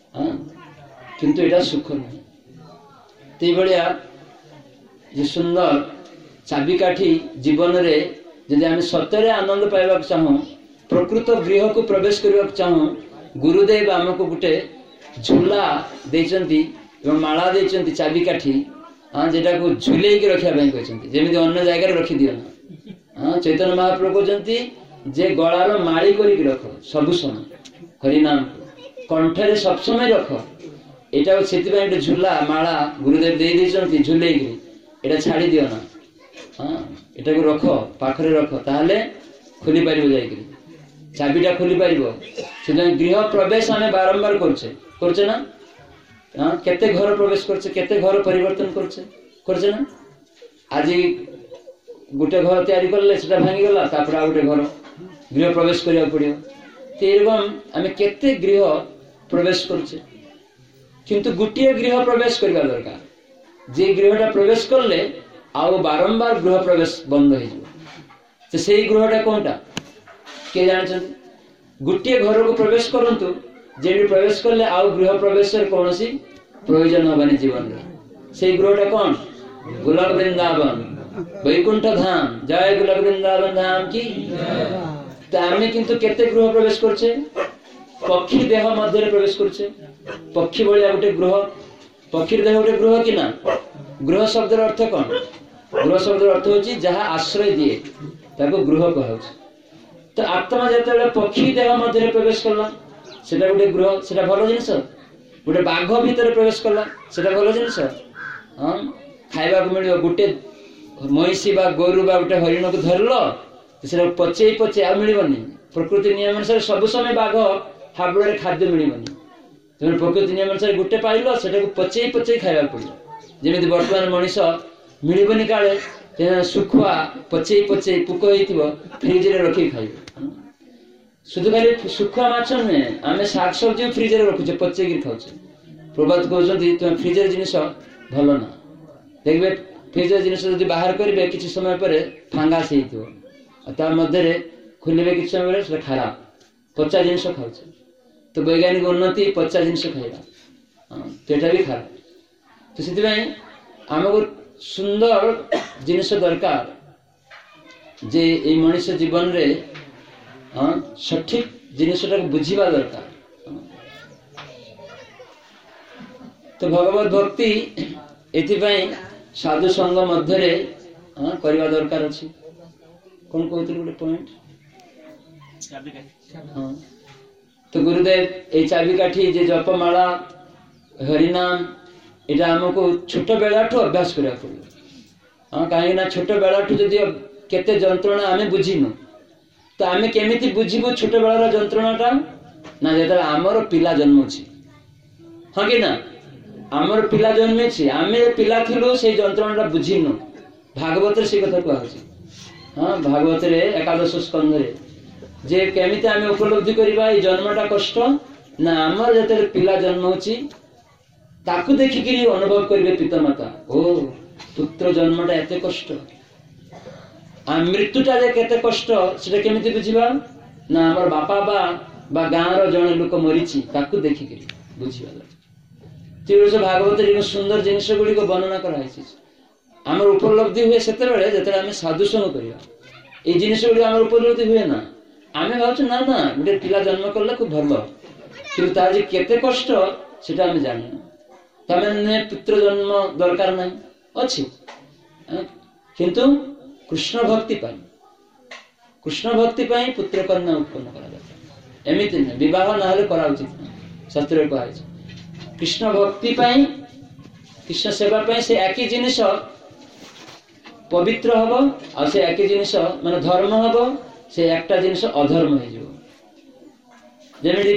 କିନ୍ତୁ ଏଇଟା ସୁଖ ନୁହେଁ। ସେଇଭଳିଆ ଯେ ସୁନ୍ଦର ଚାବିକାଠି ଜୀବନରେ ଯଦି ଆମେ ସତରେ ଆନନ୍ଦ ପାଇବାକୁ ଚାହୁଁ, ପ୍ରକୃତ ଗୃହକୁ ପ୍ରବେଶ କରିବାକୁ ଚାହୁଁ, ଗୁରୁଦେବ ଆମକୁ ଗୋଟେ ଝୁଲା ଦେଇଛନ୍ତି ଏବଂ ମାଳା ଦେଇଛନ୍ତି ଚାବିକାଠି, যেটাକୁ ଝୁଲେଇକି ରଖିବା ପାଇଁ କହିଛନ୍ତି, ଯେମିତି ଅନ୍ୟ ଜାଗାରେ ରଖିଦିଅ ନା। ଚୈତନ୍ୟ ମହାପ୍ରଭୁ କହୁଛନ୍ତି ଯେ ଗଳାର ମାଳି କରିକି ରଖ ସବୁ ସମୟ ହରିନାମ, କଣ୍ଠରେ ସବসমୟ ରଖ। ଏଇଟା ସେଥିପାଇଁ ଗୋଟେ ଝୁଲା ମାଳା ଗୁରୁଦେବ ଦେଇଛନ୍ତି ଝୁଲେଇକି, ଏଇଟା ଛାଡ଼ି ଦିଅ ନା, ଏଟାକୁ ରଖ, ପାଖରେ ରଖ, ତାହେଲେ ଖୋଲି ପାରିବ, ଯାଇକିରି ଚାବିଟା ଖୋଲି ପାରିବ। ସେଥିପାଇଁ ଗୃହ ପ୍ରବେଶ ଆମେ ବାରମ୍ବାର କରୁଛେ ନା, କେତେ ଘର ପ୍ରବେଶ କରୁଛେ, କେତେ ଘର ପରିବର୍ତ୍ତନ କରୁଛେ ନା। ଆଜି ଗୋଟେ ଘର ତିଆରି କଲେ ସେଟା ଭାଙ୍ଗିଗଲା, ତାପରେ ଆଉ ଗୋଟେ ଘର ଗୃହ ପ୍ରବେଶ କରିବାକୁ ପଡିବ। ଏরকম ଆମେ କେତେ ଗୃହ ପ୍ରବେଶ କରୁଛେ, କିନ୍ତୁ ଗୋଟିଏ ଗୃହ ପ୍ରବେଶ କରିବା ଦରକାର, ଯେ ଗୃହଟା ପ୍ରବେଶ କଲେ ଆଉ ବାରମ୍ବାର ଗୃହ ପ୍ରବେଶ ବନ୍ଦ ହେଇଯିବ। ତ ସେଇ ଗୃହଟା କୋଉଟା କିଏ ଜାଣିଛନ୍ତି? ଗୋଟିଏ ଘରକୁ ପ୍ରବେଶ କରନ୍ତୁ, ଯେଠି ପ୍ରବେଶ କଲେ ଆଉ ଗୃହ ପ୍ରବେଶର କୌଣସି ପ୍ରয়োজন ହବନି ଜୀବନରେ। ସେଇ ଗୃହଟା କଣ? ଗୋଲକ ବୃନ୍ଦାବନ, ବୈକୁଣ୍ଠ ଧାମ। ଜୟ ଗୋଲକ ବୃନ୍ଦାବନ ଧାମ কি। ତ ଆମେ କିନ୍ତୁ କେତେ ଗୃହ ପ୍ରବେଶ କରୁଛେ? ପକ୍ଷୀ ଦେହ ମଧ୍ୟରେ ପ୍ରବେଶ କରୁଛେ, ପକ୍ଷୀ ଭଳିଆ ଗୋଟେ ଗୃହ। ପକ୍ଷୀର ଦେହ ଗୋଟେ ଗୃହ କି ନା? ଗୃହ ଶବ୍ଦର ଅର୍ଥ କଣ? ଗୃହ ଶବ୍ଦର ଅର୍ଥ ହଉଛି ଯାହା ଆଶ୍ରୟ ଦିଏ, ତାକୁ ଗୃହ କୁହାଯାଉଛି। ତ ଆତ୍ମା ଯେତେବେଳେ ପକ୍ଷୀ ଦେହ ମଧ୍ୟରେ ପ୍ରବେଶ କଲା, ସେଟା ଗୋଟେ ଗୃହ, ସେଟା ଭଲ ଜିନିଷ। ଗୋଟେ ବାଘ ଭିତରେ ପ୍ରବେଶ କଲା, ସେଟା ଭଲ ଜିନିଷ। ଖାଇବାକୁ ମିଳିବ। ଗୋଟେ ମଇଁଷି ବା ଗୋରୁ ବା ଗୋଟେ ହରିଣକୁ ଧରିଲ, ସେଟା ପଚେଇ ଆଉ ମିଳିବନି। ପ୍ରକୃତି ନିୟମ ଅନୁସାରେ ସବୁ ସମୟ ବାଘ ହାବୁଡ଼ରେ ଖାଦ୍ୟ ମିଳିବନି। ତେଣୁ ପ୍ରକୃତି ନିୟମ ଅନୁସାରେ ଗୋଟେ ପାଇଲ, ସେଟାକୁ ପଚେଇ ଖାଇବାକୁ ପଡ଼ିବ। ଯେମିତି ବର୍ତ୍ତମାନ ମଣିଷ ମିଳିବନି କାଳେ, ଶୁଖୁଆ ପଚେଇ ପୋକ ହେଇଥିବ, ଫ୍ରିଜରେ ରଖିକି ଖାଇବ। শুধু খালি শুখুয়া মাছ নୁହେଁ, ଆମେ ଶାଗ ସବଜି ଫ୍ରିଜରେ ରଖୁଛେ, ପଚେଇକି ଖାଉଛେ। ପ୍ରଭାତ କହୁଛନ୍ତି ତୁମେ ଫ୍ରିଜର ଜିନିଷ ଭଲ ନା। ଦେଖିବେ ଫ୍ରିଜର ଜିନିଷ ଯଦି ବାହାର କରିବେ କିଛି ସମୟ ପରେ ଫାଙ୍ଗାସ ହେଇଥିବ, ଆଉ ତା ମଧ୍ୟରେ ଖୋଲିବେ କିଛି ସମୟ ପରେ ସେଟା ଖରାପ, ପଚା ଜିନିଷ ଖାଉଛେ। ତ ବୈଜ୍ଞାନିକ ଉନ୍ନତି ପଚା ଜିନିଷ ଖାଇବା, ସେଟା ବି ଖରାପ। ତ ସେଥିପାଇଁ ଆମକୁ ସୁନ୍ଦର ଜିନିଷ ଦରକାର, ଯେ ଏଇ ମଣିଷ ଜୀବନରେ ସଠିକ ଜିନିଷଟାକୁ ବୁଝିବା ଦରକାର। ତ ଭଗବତ ଭକ୍ତି ଏଥିପାଇଁ ସାଧୁ ସଂଘ ମଧ୍ୟରେ କରିବା ଦରକାର ଅଛି। କଣ କହୁଥିଲି ଗୋଟେ ପଏଣ୍ଟ? ତ ଗୁରୁଦେବ ଏଇ ଚାବିକାଠି ଯେ ଜପମାଳା ହରିନାମ, এটা ଆମକୁ ଛୋଟ ବେଳାଠୁ ଅଭ୍ୟାସ କରିବାକୁ ପଡିବ। କାହିଁକି ନା ଛୋଟ ବେଳାଠୁ ଯଦି କେତେ ଯନ୍ତ୍ରଣା ଆମେ ବୁଝିନୁ, ତ ଆମେ କେମିତି ବୁଝିବୁ ଛୋଟ ବେଳାର ଯନ୍ତ୍ରଣାଟା? ନା ଯେତେବେଳେ ଆମର ପିଲା ଜନ୍ମୁଛି, ହଁ କି ନା? ଆମର ପିଲା ଜନ୍ମିଛି, ଆମେ ପିଲା ଥିଲୁ, ସେଇ ଯନ୍ତ୍ରଣାଟା ବୁଝିନୁ। ଭାଗବତରେ ସେଇ କଥା କୁହାଯାଇଛି। ଭାଗବତରେ 11 ସ୍କନ୍ଧରେ ଯେ କେମିତି ଆମେ ଉପଲବ୍ଧି କରିବା ଏଇ ଜନ୍ମଟା କଷ୍ଟ। ନା ଆମର ଯେତେବେଳେ ପିଲା ଜନ୍ମ ହଉଛି, ତାକୁ ଦେଖିକିରି ଅନୁଭବ କରିବେ ପିତାମାତା, ଓ ପୁତ୍ର ଜନ୍ମଟା ଏତେ କଷ୍ଟ, আর মৃত্যুটা যে কেতে কষ্ট সেটা কেমিতি বুঝিবা? না আমার বাপা বা গাঁর জনে লোক মরিছি, তাকে দেখিকি বুঝিবা। ভাগবতের এই সুন্দর জিনিস গুড়ি বর্ণনা করা হয়েছে। আমার উপলব্ধি হুয়ে সেতবে যেতবে আমি সাধুসঙ্গ করিবা, এই জিনিস গুলি আমার উপলব্ধি হুয়ে না। আমি ভাবছি না না গোটে পিলা জন্ম করলে খুব ভালো, কিন্তু তার যে কেতে কষ্ট সেটা আমি জানি না। তার মানে পুত্র জন্ম দরকার নাই, ଅଛି, কিন্তু কৃষ্ণ ভক্তি পাই, কৃষ্ণ ভক্তি পাই পুত্র কন্যা উৎপন্ন করা দরকার। এমিতি না বিবাহ না হলে করা উচিত না, শাস্ত্রে কুয়া হয়েছে। কৃষ্ণ ভক্তি পাই, কৃষ্ণ সেবা পাই সে একই জিনিস পবিত্র হব, আর সে একই জিনিস মানে ধর্ম হব, সে একটা জিনিস অধর্ম হয়ে যাব। যেমনি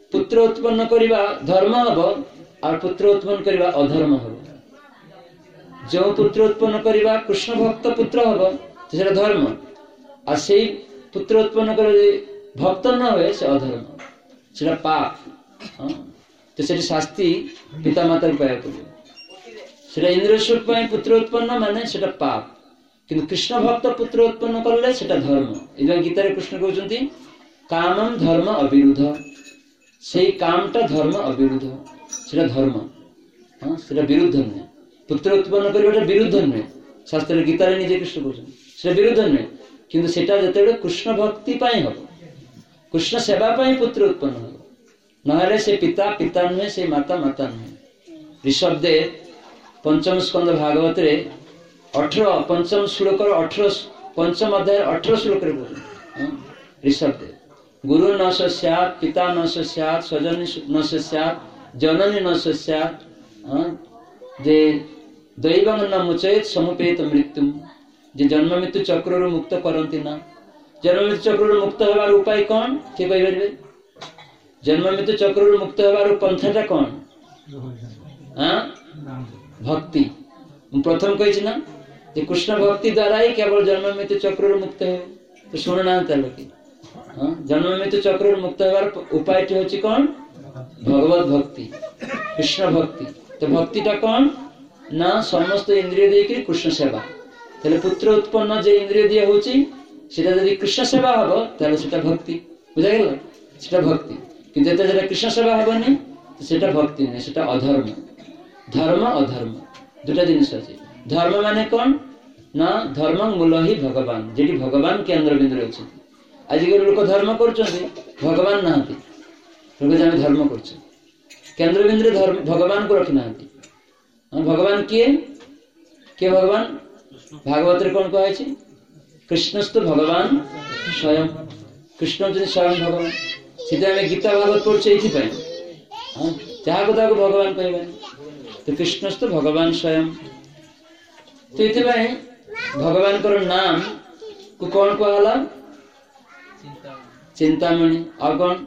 पुत्र उत्पन्न करवा धर्म हम और पुत्र उत्पन्न करवा अधर्म हम। जो पुत्र उत्पन्न करवा कृष्ण भक्त पुत्र हम तो धर्म और से पुत्र उत्पन्न कर भक्त न हुए से अधर्म से पाप। हाँ तो से शास्ति पिता माता पाया पड़े इंद्रिय सुख पुत्र उत्पन्न माने से पाप किंतु कृष्ण भक्त पुत्र उत्पन्न कले से धर्म। इधर गीतार कृष्ण कहते कामम धर्म अविरुद्ध से कामटा धर्म अविरुद्ध से धर्म। हाँ से विरुद्ध नुहे पुत्र उत्पन्न करने विरुद्ध नुहे शास्त्र गीतार निजे कृष्ण कहते विरुद्ध नुहे किंतु सेटा जो कृष्ण भक्ति हम कृष्ण सेवा पुत्र उत्पन्न हम नहले से पिता पिता नुहे से माता माता नुहे। ऋषभदेव पंचम स्कंद भागवत रे 18 पंचम श्लोक 18 पंचम अध्याय 18 श्लोक ऋषभदेव गुरु न स्यात् पिता न स्यात् स्वजन न स्यात् जननी न स्यात् जे दैवं न मुचयेत समुपेत मृत्यु जे जन्म मृत्यु चक्र मुक्त करती ना। जन्म मृत्यु चक्र मुक्त होवार उपाय कौन किए कहींपारे? जन्म मृत्यु चक्र मुक्त होवार पंथाटा कौन? भक्ति। प्रथम कही ना कृष्ण भक्ति द्वारा ही केवल जन्म मृत्यु चक्र मुक्त है। तो शुणुना लोग जन्म मृत्यु चक्र मुक्त होवार उपाय हूँ कौन? भगवत भक्ति कृष्ण भक्ति। तो भक्तिटा कौन ना समस्त इंद्रिय देकर कृष्ण सेवा। तेरे पुत्र उत्पन्न जो इंद्रिय दिया होची सेटा यदि कृष्ण सेवा हम ताले सेटा भक्ति बुझागला सेटा भक्ति किंतु जेटा कृष्ण सेवा हेनी तो सेटा भक्ति नहीं सेटा अधर्म। धर्म अधर्म दुटा जिनिस अच्छे। धर्म माने कौन ना धर्म मूल ही भगवान जेटी भगवान केंद्र बिंदु अच्छे। आजिकल लोक धर्म कर भगवान नहांती लोग आम धर्म कर केंद्र बिंदु धर्म भगवान को रखी ना। भगवान किए भगवान भागवत रे कौन कहे कृष्णस्तु भगवान स्वयं कृष्ण जो स्वयं भगवान से गीता भागवत पढ़े ये जहाँ को भगवान कहबा तो कृष्णस्तु भगवान स्वयं। तो ये भगवान को नाम को कौन कहला चिंतामणि और कौन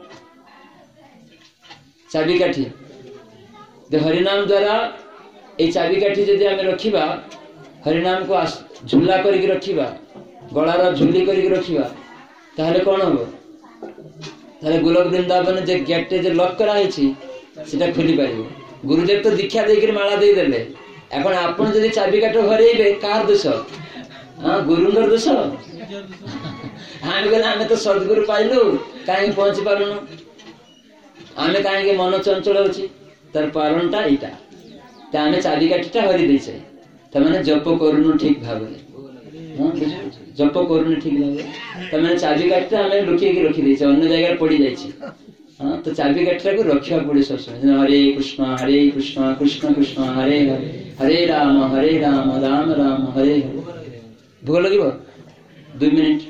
चाबिकाठी। हरिनाम द्वारा ये चाबिकाठी जदि आम रखा हरिनाम को झूला करके रखा गलार झुली करके रखा ताहले कौन हम ताहले गोलक वृंदावन जे गेट जे लक कराई सेटा खोली पार। गुरुदेव तो दीक्षा देकर माला दे देले एखन आपन जदि चाबिकाठ हरइबे कार दोष? हाँ गुरुंगर दोष। आम तो सदगुरु पाइलु कहीं पहुंची पारुनु आम कहीं मन चंचल अच्छी तार कारणटा यहाँ आम चाबिकाठीटा हरी देचे तमें जप करूनु ठीक भाव जप करूनु ठीक भाव तमें चाबिकाठीटा आम लुकिए रखी अन्य जगह पड़ जाए। हाँ तो चाबिकाठीटा को रखा पड़े सब समय हरे कृष्ण कृष्ण कृष्ण हरे हरे हरे राम राम राम हरे हरे। भोग लगे 2 मिनिट।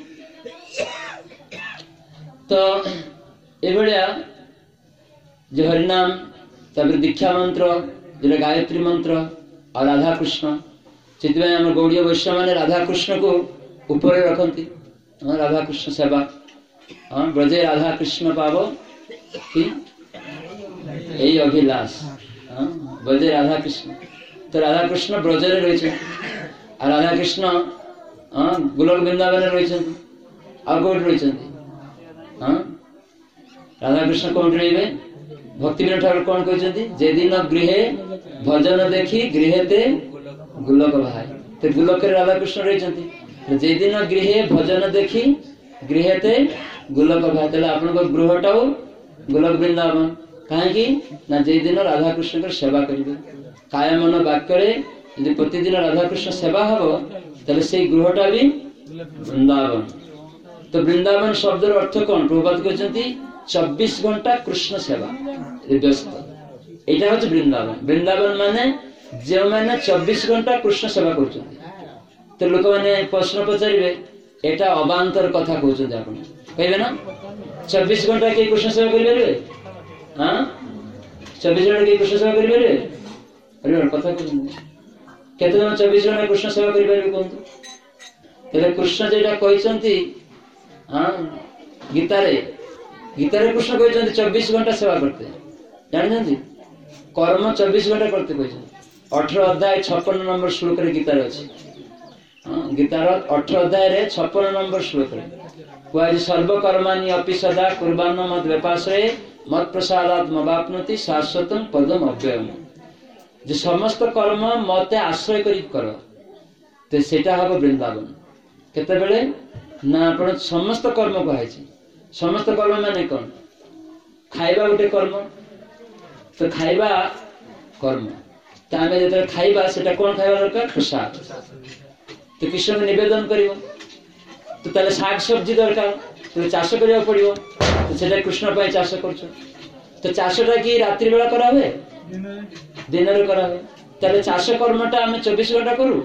तो ये जो हरिनाम तब दीक्षा मंत्र जो गायत्री मंत्र और राधा कृष्ण से आम गौड़ीय वैष्णव मैंने राधा कृष्ण को ऊपर रखती। हाँ राधा कृष्ण सेवा। हाँ ब्रजे राधा कृष्ण पाव कि यही अभिलाष। हाँ ब्रजे राधा कृष्ण तो राधा कृष्ण ब्रजरे रही और राधा कृष्ण हाँ गोलक वृंदावन रही और कौट रही। हाँ राधा कृष्ण कौन रही भक्ति विनोद ठाकुर कौन कहते जेदिन गृह भजन देखी गृहते गोलक भाई। तो गोलक राधा कृष्ण रही जेदिन गृह भजन देखी गृहते गोलक भाई। तेल आप गृहटा गोलक वृंदावन कहीं ना जेदिन राधा कृष्ण सेवा करेंगे काय मन वाक्य यदि प्रतिदिन राधा कृष्ण सेवा हम तेल से गृहटा भी वृंदावन। तो वृंदावन शब्द अर्थ कौन प्रभुपाद कहते 24 घंटा कृष्ण सेवा व्यस्त यहाँ हूँ वृंदावन। वृंदावन माने जो मैंने 24 घंटा कृष्ण सेवा कर। तो लोक मैंने प्रश्न पचारे एटा अबांतर कथा कहते आप कहे ना 24 घंटा किए कृष्ण सेवा करेंगे? हाँ 24 घंटा किए कृष्ण सेवा करेंगे? अरे कथा कहते 24 घंटा कृष्ण सेवा करेंगे कहते कृष्ण जेटा कहते हाँ गीतारे गीता कृष्ण कहते 24 घंटा सेवा करते जानते कर्म 24 घंटा करते कहते 18 अध्याय 56 नंबर श्लोक गीतार अच्छी गीतार 18 अध्याय 56 नंबर श्लोक कह सर्वकर्माणि अपि सदा कुर्वाण मद व्यपाश्रये मत प्रसादात् मवाप्नोति शाश्वतम पदम अव्ययम जे समस्त कर्म मते आश्रय करी कर तो सेटा हम वृंदावन केते बेले ना आपण समस्त कर्म कहे समस्त कर्म माने कौन खाइबा गोटे कर्म तो खाइबा कर्म तो आम जो खाइबा सेटा कौन खाइबा दरकार प्रसाद तो कृष्ण को निवेदन करिवो तो ताले शाक सब्जी दरकार तो चाष करिया पड़िवो तो सेटा कृष्ण पय चाष करछो तो चाषटा कि रात्रि बेला करा हुए दिन रे करा हुए ताले चाष कर्मटा आम 24 घंटा करू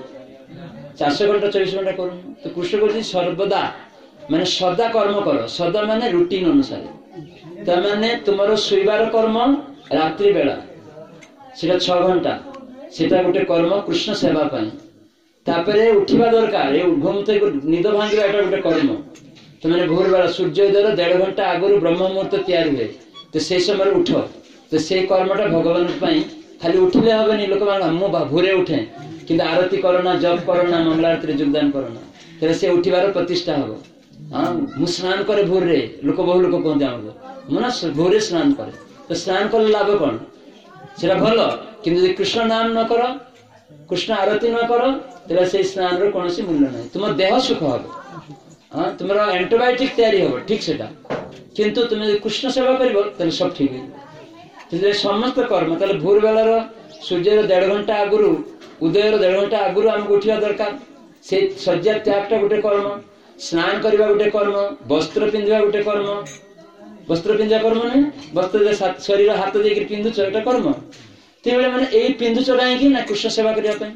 चाष घंटा 24 घंटा करू तो कृष्ण कहते सर्वदा माने सदा कर्म कर सदा माने रूटीन अनुसार त माने तुमरो सुइबार कर्म रात्रि बेला सेटा 6 घंटा सेटा गोटे कर्म कृष्ण सेवा पाई तापरे उठिबा दरकार ए घुमते निद भांगिबा एटा गोटे कर्म तो माने भोर बेला सूर्योदय 1.5 घंटा आगु ब्रह्म मुहूर्त तैयार हुए तो से समय उठ तो से कर्मटा भगवान पाई खाली उठिले हबनी लोक मान मु भोरे उठे किंतु आरती करना जप करना मंगला आरती योगदान करना तेरे से उठिबार प्रतिष्ठा हबो हां मु स्नान करे भोर रे लोक बहु लोक कहते हमको मुना भोरे स्नान करे तो स्नान कर लाभ कौन सेटा भलो किंतु कृष्ण नाम न कर कृष्ण आरती न कर तेरे से स्नान रो कोनोसी मूल्य नै तुम देह सुख हबो हां तुमरा एंटीबायोटिक तैयारी हबो ठीक सेटा किंतु तुम कृष्ण सेवा करबो तले सब ठीक है तो समस्त कर्म तले भोर बेलार सूर्य 1.5 घंटा आगुरु उदयर 1.5 घंटा आगुरु हमको उठिया दरकार से सज्जा त्यागटा गोटे कर्म स्नान करबा गोटे कर्म वस्त्र पिंधिबा गोटे कर्म वस्त्र पिंधा कर्म नै वस्त्र शरीर हाथ देके पिंधु एटा कर्म तेबेले माने एई पिंधु चगाई कि ना कृष्ण सेवा करिया पई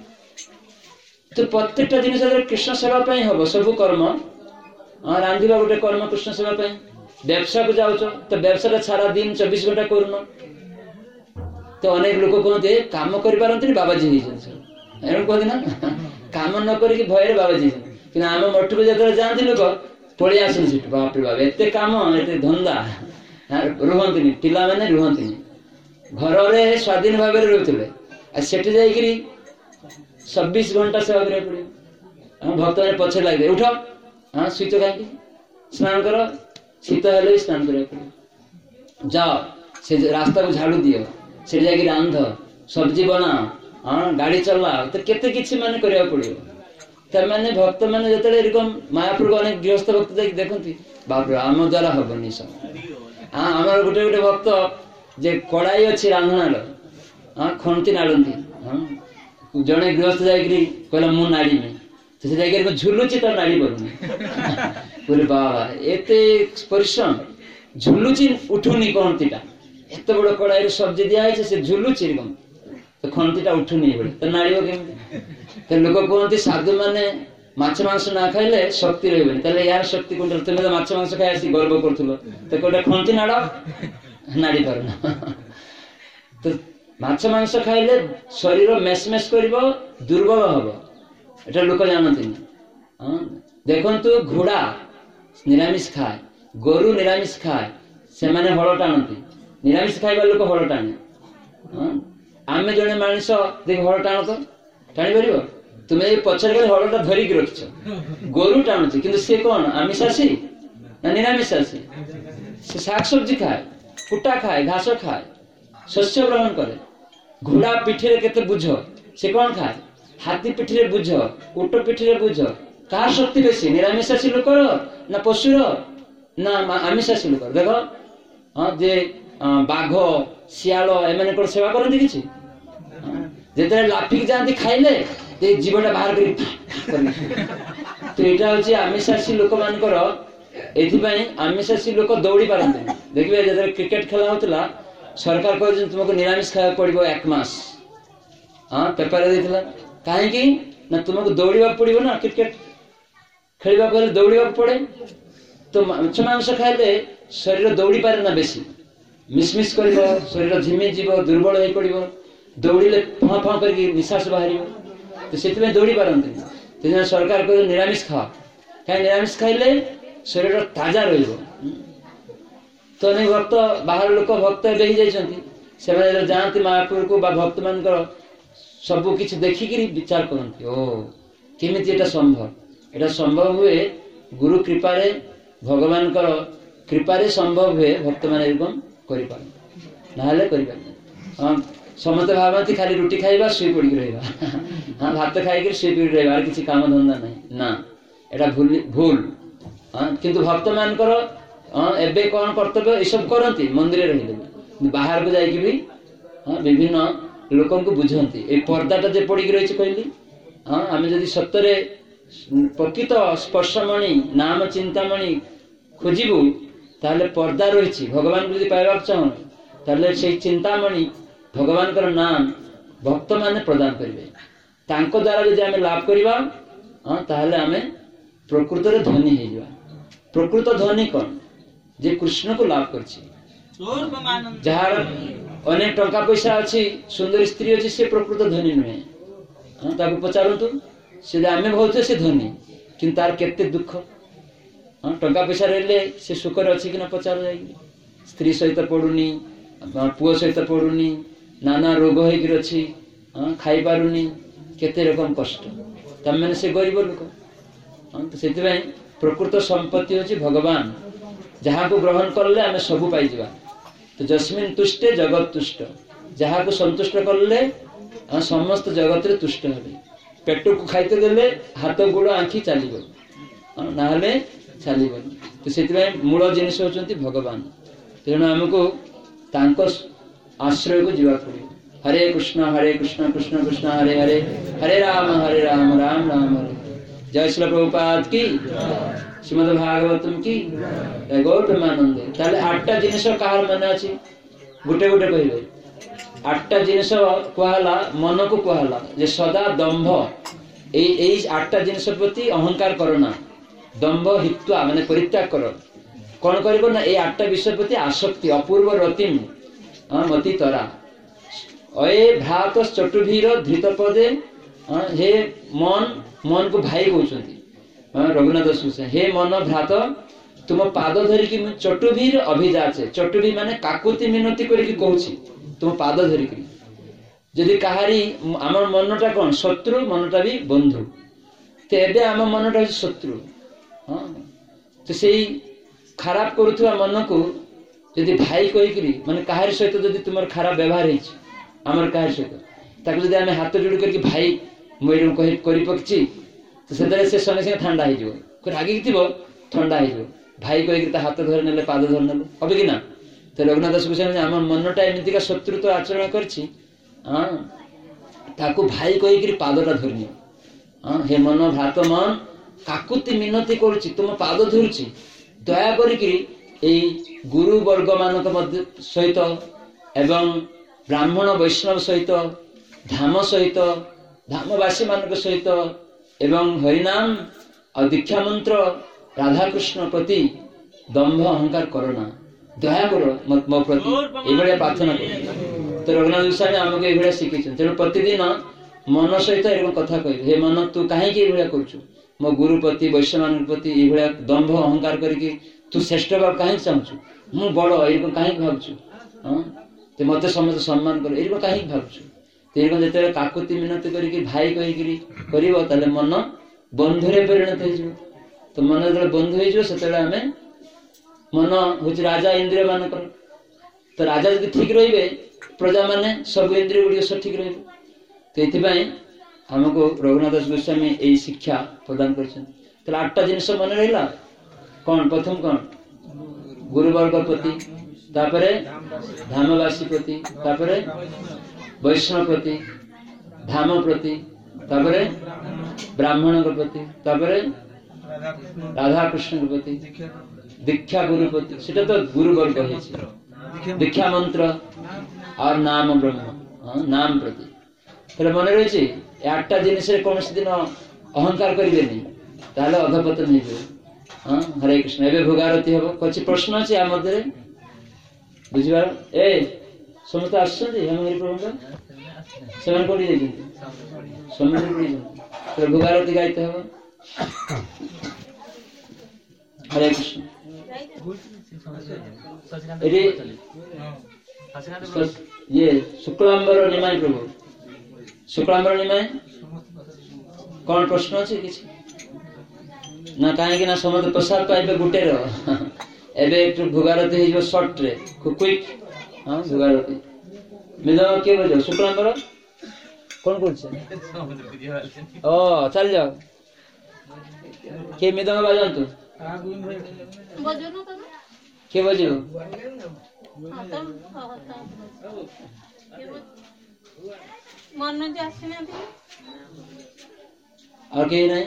तो प्रत्येकटा जिनिस कृष्ण सेवा पई हबो सब कर्म रांधिबा गोटे कर्म कृष्ण सेवा पई व्यवसाय को जाओ तो व्यवसाय सारा दिन 24 घंटा करूनो तो अनेक लोक कहते काम करि पारंती बाबाजी हिजन एरन कहते ना काम न करी कि भयर बाबाजी कि आम मठ को जतरे जानती लोक पळि आसन सिट बाप रे बाप एते काम एते धंदा रुहंतनी पिला माने रुहंतनी घर रे स्वाधीन भाव रे रहतले आ सेठ जाई करी 26 घंटा सेवा करे पड़े हम भक्त ने पछे लागे उठ हां सुइतो काई स्नान करो शीत हेले स्नान करे पड़े जाओ से रास्ता को झाड़ू दियो से जाके रांध सब्जी बना हां गाड़ी चला तो केते किछि माने करिया पड़ियो त माने भक्त माने जतले एरकम मायापुर को अनेक गृहस्थ भक्त जाके देखंती बाप रे आम द्वारा हबनी सब हां हमर गुटे गुटे भक्त जे कड़ाई अछि रांधनार हां खंती नाडंती हां जने गृहस्थ जाकरी कहला मु नाड़ी में तो से जाकरी झुलुची त नाड़ी बरुनी बोले बाबा एते परिश्रम झुलुची उठुनी कोंतीटा एते बड़ कड़ाई सब्जी दिया है से झुलुची एरकम तो खंतीटा उठुनी बोले तो नाड़ीबो केमती तो लोक कहते साधु माने माछ मांस ना खाइले शक्ति रहबेनी तले यार शक्ति कोन तुमे माछ मांस खाइ आसी गर्व करथुलो तो कोडा खंती नाडा नाड़ी परना तो माछ मांस खाइले शरीर मेसमेस करिवो दुर्बल हबो एटा लोक जानथिनी हां देखंतु घोड़ा निरामिष खाए गोरु निरामिष खाए से माने हळ टाणती निरामिष खाइबा लोक हळ टाणे हां आमे जणे मानिस देख हळ टाण तो टाणी परिबो तुमे पछर गले हळटा धरि कि रखछ गोरु टाणुची किंतु से कोन आमिषासी ना निरामिषासी से शाक सब्जी खाए कुटा खाए घास खाए शस्य ग्रहण करे घोड़ा पिठिरे केते बुझ से कोन खाए हाथी पिठिरे बुझ उट पिठिरे बुझ का शक्ति बेसी निरामिषासी लोकर ना पशुर ना आमिषासी लोकर देखो हां जे बाघ सियाल एमाने को सेवा करନ୍ତି किछि जेते लाफिक जानती खाइले ते जीवटा बाहर करी तो एटा होची आमिषासी लोक मानकर एथि पई आमिषासी लोक दौड़ी पारନ୍ତି देखिबे जेते क्रिकेट खेला होतला सरकार कह तुमको निरामिष खाया पड़ो 1 मास हाँ पेपर देथिला काहे कि ना तुमको दौड़वा पड़ो ना क्रिकेट खेलवा पहले दौड़वा पड़े तो माछ मांस खाइले शरीर दौड़ी पारे ना बेसी मिसमिस करिवो शरीर झिमी जीव दुर्बल होई पड़िवो दौड़िले फाँ फाँ करके निश्वास बाहरिवो तो सेति दौड़ी पारନ୍ତି तो सरकार कह निरामिष खाओ कहीं निरामिष खाइले शरीर ताजा रहिवो ତ ଅନେକ ଭକ୍ତ ବାହାର ଲୋକ ଭକ୍ତ ଏବେ ହେଇଯାଇଛନ୍ତି, ସେମାନେ ଯାଆନ୍ତି ମହାପୁରକୁ ବା ଭକ୍ତ ମାନଙ୍କର ସବୁ କିଛି ଦେଖିକିରି ବିଚାର କରନ୍ତି, ଓ କେମିତି ଏଟା ସମ୍ଭବ। ଏଟା ସମ୍ଭବ ହୁଏ ଗୁରୁ କୃପାରେ, ଭଗବାନଙ୍କର କୃପାରେ ସମ୍ଭବ ହୁଏ। ଭକ୍ତମାନେ ଏରକମ କରିପାରନ୍ତି, ନହେଲେ କରିପାରିବେ। ହଁ, ସମସ୍ତେ ଭାବନ୍ତି ଖାଲି ରୁଟି ଖାଇବା ଶୋଇ ପଡିକି ରହିବା। ହଁ, ଭାତ ଖାଇକି ଶୋଇ ପଡିକି ରହିବା, ଆଉ କିଛି କାମ ଧନ୍ଦା ନାହିଁ। ନା, ଏଟା ଭୁଲ। କିନ୍ତୁ ଭକ୍ତ ମାନଙ୍କର ଏବେ କଣ କର୍ତ୍ତବ୍ୟ ଏସବୁ କରନ୍ତି, ମନ୍ଦିରରେ ରହିଲେ ବାହାରକୁ ଯାଇକି ବି ବିଭିନ୍ନ ଲୋକଙ୍କୁ ବୁଝନ୍ତି। ଏଇ ପର୍ଦ୍ଦାଟା ଯେ ପଡିକି ରହିଛି କହିଲି, ଆମେ ଯଦି ସତରେ ପ୍ରକୃତ ସ୍ପର୍ଶମଣି ନାମ ଚିନ୍ତାମଣି ଖୋଜିବୁ, ତାହେଲେ ପର୍ଦ୍ଦା ରହିଛି। ଭଗବାନଙ୍କୁ ଯଦି ପାଇବାକୁ ଚାହୁଁ, ତାହେଲେ ସେଇ ଚିନ୍ତାମଣି ଭଗବାନଙ୍କର ନାମ ଭକ୍ତମାନେ ପ୍ରଦାନ କରିବେ। ତାଙ୍କ ଦ୍ୱାରା ଯଦି ଆମେ ଲାଭ କରିବା, ତାହେଲେ ଆମେ ପ୍ରକୃତରେ ଧନୀ ହେଇଯିବା। ପ୍ରକୃତ ଧନୀ କଣ? ଯେ କୃଷ୍ଣକୁ ଲାଭ କରିଛି। ଯାହାର ଅନେକ ଟଙ୍କା ପଇସା ଅଛି, ସୁନ୍ଦର ସ୍ତ୍ରୀ ଅଛି, ସେ ପ୍ରକୃତ ଧନୀ ନୁହେଁ। ତାକୁ ପଚାରନ୍ତୁ, ସେ ଆମେ ଭାବୁଛେ ସେ ଧନୀ, କିନ୍ତୁ ତାର କେତେ ଦୁଃଖ। ଟଙ୍କା ପଇସା ରହିଲେ ସେ ସୁଖରେ ଅଛି କି ନା ପଚାର ଯାଇକି। ସ୍ତ୍ରୀ ସହିତ ପଡୁନି, ପୁଅ ସହିତ ପଡୁନି, ନାନା ରୋଗ ହେଇକିରି ଅଛି, ଖାଇପାରୁନି, କେତେ ରକମ କଷ୍ଟ। ତାମାନେ ସେ ଗରିବ ଲୋକ। ତ ସେଥିପାଇଁ ପ୍ରକୃତ ସମ୍ପତ୍ତି ହେଉଛି ଭଗବାନ, ଯାହାକୁ ଗ୍ରହଣ କଲେ ଆମେ ସବୁ ପାଇଯିବା। ତ ଯସ୍ମିନ୍ ତୁଷ୍ଟେ ଜଗତ ତୁଷ୍ଟ, ଯାହାକୁ ସନ୍ତୁଷ୍ଟ କଲେ ସମସ୍ତ ଜଗତରେ ତୁଷ୍ଟ ହେବେ। ପେଟକୁ ଖାଇତେ ଦେଲେ ହାତ ଗୋଡ଼ ଆଣ୍ଠି ଚାଲିବ, ନହେଲେ ଚାଲିବନି। ତ ସେଥିପାଇଁ ମୂଳ ଜିନିଷ ହେଉଛନ୍ତି ଭଗବାନ। ତେଣୁ ଆମକୁ ତାଙ୍କ ଆଶ୍ରୟକୁ ଯିବାକୁ ପଡ଼ିବ। ହରେ କୃଷ୍ଣ କୃଷ୍ଣ କୃଷ୍ଣ ହରେ ହରେ, ହରେ ରାମ ରାମ ରାମ ହରେ। ଜୟ ଶ୍ରୀ ପ୍ରଭୁପାଦ କି, ଶ୍ରୀମଦ ଭାଗବତମ କି, ଗୌର ପ୍ରେମାନନ୍ଦ। ତାହେଲେ 8ଟା ଜିନିଷ କାହାର ମନେ ଅଛି? ଗୋଟେ ଗୋଟେ କହିବେ। 8ଟା ଜିନିଷ କୁହାହେଲା, ମନକୁ କୁହାହେଲା ଯେ ସଦା ଦମ୍ଭ, ଏଇ 8ଟା ଜିନିଷ ପ୍ରତି ଅହଙ୍କାର କର ନା। ଦମ୍ଭ ହିତ୍ୱା ମାନେ ପରିତ୍ୟାଗ କର। କଣ କରିବ ନା, ଏଇ 8ଟା ବିଷୟ ପ୍ରତି ଆସକ୍ତି। ଅପୂର୍ବ ରତିମ୍ ମତି ତରା ଅଏ ଭ୍ରାତ ଚଟୁଭୀର ଧୃତ ପଦେ। ହେ ମନକୁ ଭାଇ କହୁଛନ୍ତି ରଘୁନାଥ ଦାସ। ହେ ମନ ଭ୍ରାତ, ତୁମ ପାଦ ଧରିକି ମୁଁ ଚଟୁଭୀର ଅଭିଯାଚେ। ଚଟୁଭୀ ମାନେ କାକୁତି ମିନତି କରିକି କହୁଛି, ତୁମ ପାଦ ଧରିକି। ଯଦି କାହାରି ଆମର ମନଟା କଣ ଶତ୍ରୁ, ମନଟା ବି ବନ୍ଧୁ। ତ ଏବେ ଆମ ମନଟା ହେଉଛି ଶତ୍ରୁ। ତ ସେଇ ଖରାପ କରୁଥିବା ମନକୁ ଯଦି ଭାଇ କହିକିରି, ମାନେ କାହାରି ସହିତ ଯଦି ତୁମର ଖରାପ ବ୍ୟବହାର ହେଇଛି, ଆମର କାହାରି ସହିତ, ତାକୁ ଯଦି ଆମେ ହାତ ଯୋଡ଼ି କରିକି ଭାଇ ମୁଁ ଏଇଟା କରି ପକେଇଛି, ତ ସେତେବେଳେ ସେ ସଙ୍ଗେ ସଙ୍ଗେ ଥଣ୍ଡା ହେଇଯିବ। ରାଗିକି ଥିବ, ଥଣ୍ଡା ହେଇଯିବ। ଭାଇ କହିକି ତା ହାତ ଧରି ନେଲେ, ପାଦ ଧରି ନେଲେ, ହବ କି ନା? ତ ରଘୁନାଥ ଦାସ କହୁଛନ୍ତି ଆମ ମନଟା ଏମିତିକା ଶତ୍ରୁତ୍ୱ ଆଚରଣ କରିଛି, ତାକୁ ଭାଇ କହିକିରି ପାଦଟା ଧରିନିଅ। ହେ ମନ ଭ୍ରାତ ମନ କାକୁତି ମିନତି କରୁଛି, ତୁମ ପାଦ ଧରୁଛି, ଦୟା କରିକିରି ଏଇ ଗୁରୁ ବର୍ଗ ମାନଙ୍କ ମଧ୍ୟ ସହିତ ଏବଂ ବ୍ରାହ୍ମଣ ବୈଷ୍ଣବ ସହିତ, ଧାମ ସହିତ, ଧାମବାସୀ ମାନଙ୍କ ସହିତ ଏବଂ ହରିନାମ ଆଉ ଦୀକ୍ଷା ମନ୍ତ୍ର ରାଧାକୃଷ୍ଣ ପ୍ରତି ଦମ୍ଭ ଅହଙ୍କାର କର ନା, ଦୟା କର ମୋ ପ୍ରତି, ଏଇଭଳିଆ ପ୍ରାର୍ଥନା କର। ତ ରଘୁନାଥ ଗୋସ୍ୱାମୀ ଆମକୁ ଏଇଭଳିଆ ଶିଖେଇଛନ୍ତି। ତେଣୁ ପ୍ରତିଦିନ ମନ ସହିତ ଏରকম କଥା କହିବେ, ହେ ମନ ତୁ କାହିଁକି ଏଇଭଳିଆ କରୁଛୁ, ମୋ ଗୁରୁ ପ୍ରତି ବୈଷ୍ଣବଙ୍କ ପ୍ରତି ଏଇଭଳିଆ ଦମ୍ଭ ଅହଙ୍କାର କରିକି ତୁ ଶ୍ରେଷ୍ଠ ଭାବ କାହିଁକି ଚାହୁଁଛୁ, ମୁଁ ବଡ଼ ଏଇରকম କାହିଁକି ଭାବୁଛୁ, ମତେ ସମସ୍ତେ ସମ୍ମାନ କର ଏଇରকম କାହିଁକି ଭାବୁଛୁ। ଏଇରকম ଯେତେବେଳେ କାକୁତି ମିନତି କରିକି ଭାଇ କହିକିରି କରିବ, ତାହେଲେ ମନ ବନ୍ଧୁରେ ପରିଣତ ହେଇଯିବ। ତ ମନ ଯେତେବେଳେ ବନ୍ଧୁ ହେଇଯିବ, ସେତେବେଳେ ଆମେ, ମନ ହଉଛି ରାଜା ଇନ୍ଦ୍ରିୟ ମାନଙ୍କର। ତ ରାଜା ଯଦି ଠିକ ରହିବେ, ପ୍ରଜା ମାନେ ସବୁ ଇନ୍ଦ୍ରିୟ ଗୁଡ଼ିକ ସଠିକ ରହିବେ। ତ ଏଥିପାଇଁ ଆମକୁ ରଘୁନାଥ ଦାସ ଗୋସ୍ୱାମୀ ଏଇ ଶିକ୍ଷା ପ୍ରଦାନ କରିଛନ୍ତି। ତାହେଲେ 8ଟା ଜିନିଷ ମନେ ରହିଲା। କଣ? ପ୍ରଥମ କଣ? ଗୁରୁବର୍ଗ ପ୍ରତି, ତାପରେ ଧାମବାସୀ ପ୍ରତି, ତାପରେ ବୈଷ୍ଣବ ପ୍ରତି, ଧାମ ପ୍ରତି, ତାପରେ ବ୍ରାହ୍ମଣଙ୍କ ପ୍ରତି, ତାପରେ ରାଧାକୃଷ୍ଣଙ୍କ ପ୍ରତି, ଦୀକ୍ଷା ଗୁରୁ ପ୍ରତି। ସେଟା ତ ଗୁରୁବର୍ଗ ହେଇଛି। ଦୀକ୍ଷା ମନ୍ତ୍ର আর নাম ব্রহ্ম, নাম প্রতি। তাহলে মনে রয়েছে এই 8টা জিনিসের কৌশি দিন অহংকার করিবেনি, তাহলে অধপতন হয়ে। হরে কৃষ্ণ। এবে ভোগারতি হব। কিছু প্রশ্ন আছে আর মধ্যে বুঝিবার? সমস্ত আসছেন হেমগিরি প্রভুঙ্গ, সেখানে কোটি যাইছেন, সমুদ্র কোটি যাইছেন। তাহলে ভোগারতি গাইতে হবে। হরে কৃষ্ণ। ଏଠି ଇଏ ଶୁକ୍ଳାମ୍ବର ନିମାଇ ପ୍ରଭୁ ଶୁକ୍ଳାମ୍ବର ନିମାଇ କଣ ପ୍ରଶ୍ନ ଅଛି କିଛି ନା କାହିଁକି ନା ସମସ୍ତେ ପ୍ରସାଦ ପାଇବେ ଗୁଟେର ଏବେ একটু ଭୋଗାରତି ହେଇଯିବ ସର୍ଟ ରେ କୁଇକ୍ ହଁ ଭୋଗାରତି ମିଦମ କିଏ ବଜାଉ ଶୁକ୍ଳାମ୍ବର କଣ କରୁছে ও ଚାଲ ଯାଅ କିଏ ମିଦମ ବାଜାନ୍ତୁ କିଏ ବଜେଇବ ଆଉ କେହି ନାହିଁ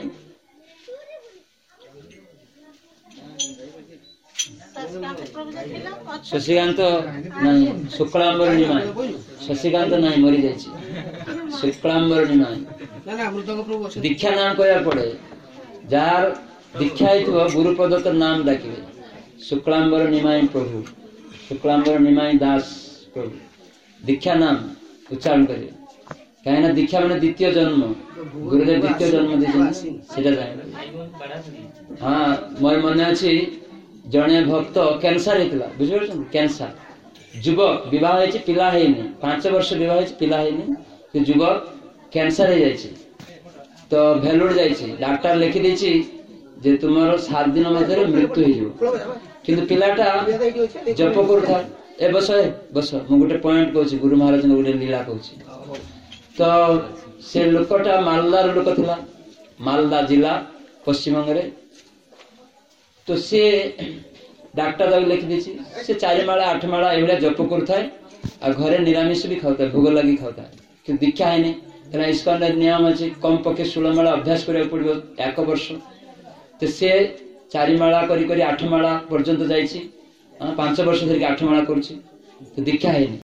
शशिकांत नहीं शुक्लांबर निमाय शशिकांत नहीं मरी जाए शुक्लांबर निमाय दीक्षा नाम कहया पड़े जार दीक्षा गुरुपद तो नाम डाकिबे शुक्लांबर निमाय प्रभु शुक्लांबर निमाय दास प्रभु दीक्षा नाम उच्चारण करिए कहीं दीक्षा मैंने द्वितीय जन्म गुरुदेव द्वितीय जन्म दीजिए हाँ मोर मन अच्छी जड़े भक्त कैंसर होता बुझे कैंसर युवक बहुत पिला 5 वर्ष बहुत पिला युवक कैंसर हो जाए तो भेलुड़ जाइए डाक्टर लिखिदी जे तुम 7 दिन मध्य मृत्यु हो किंतु पिलाटा जप करूथा ए बस मु गोटे पॉइंट कहूँ गुरु महाराज गोटे लीला कहूँ तो से लोकटा मालदार लोक थिला मालदा जिला पश्चिम बंग तो सी डाक्टर तक लिखिदी से 4 माला 8 माला ये जप करुए और घरे निरामिष भी खाऊता भोग लगी खाऊता कि दीक्षा है नहीं इसका नियम अच्छे कम पक्षे 16 माला अभ्यास करा पड़ो 1 वर्ष तो सी 4 माला करी 8 माला पर्यंत जाइए 5 वर्ष धरिक 8 माला कर दीक्षा है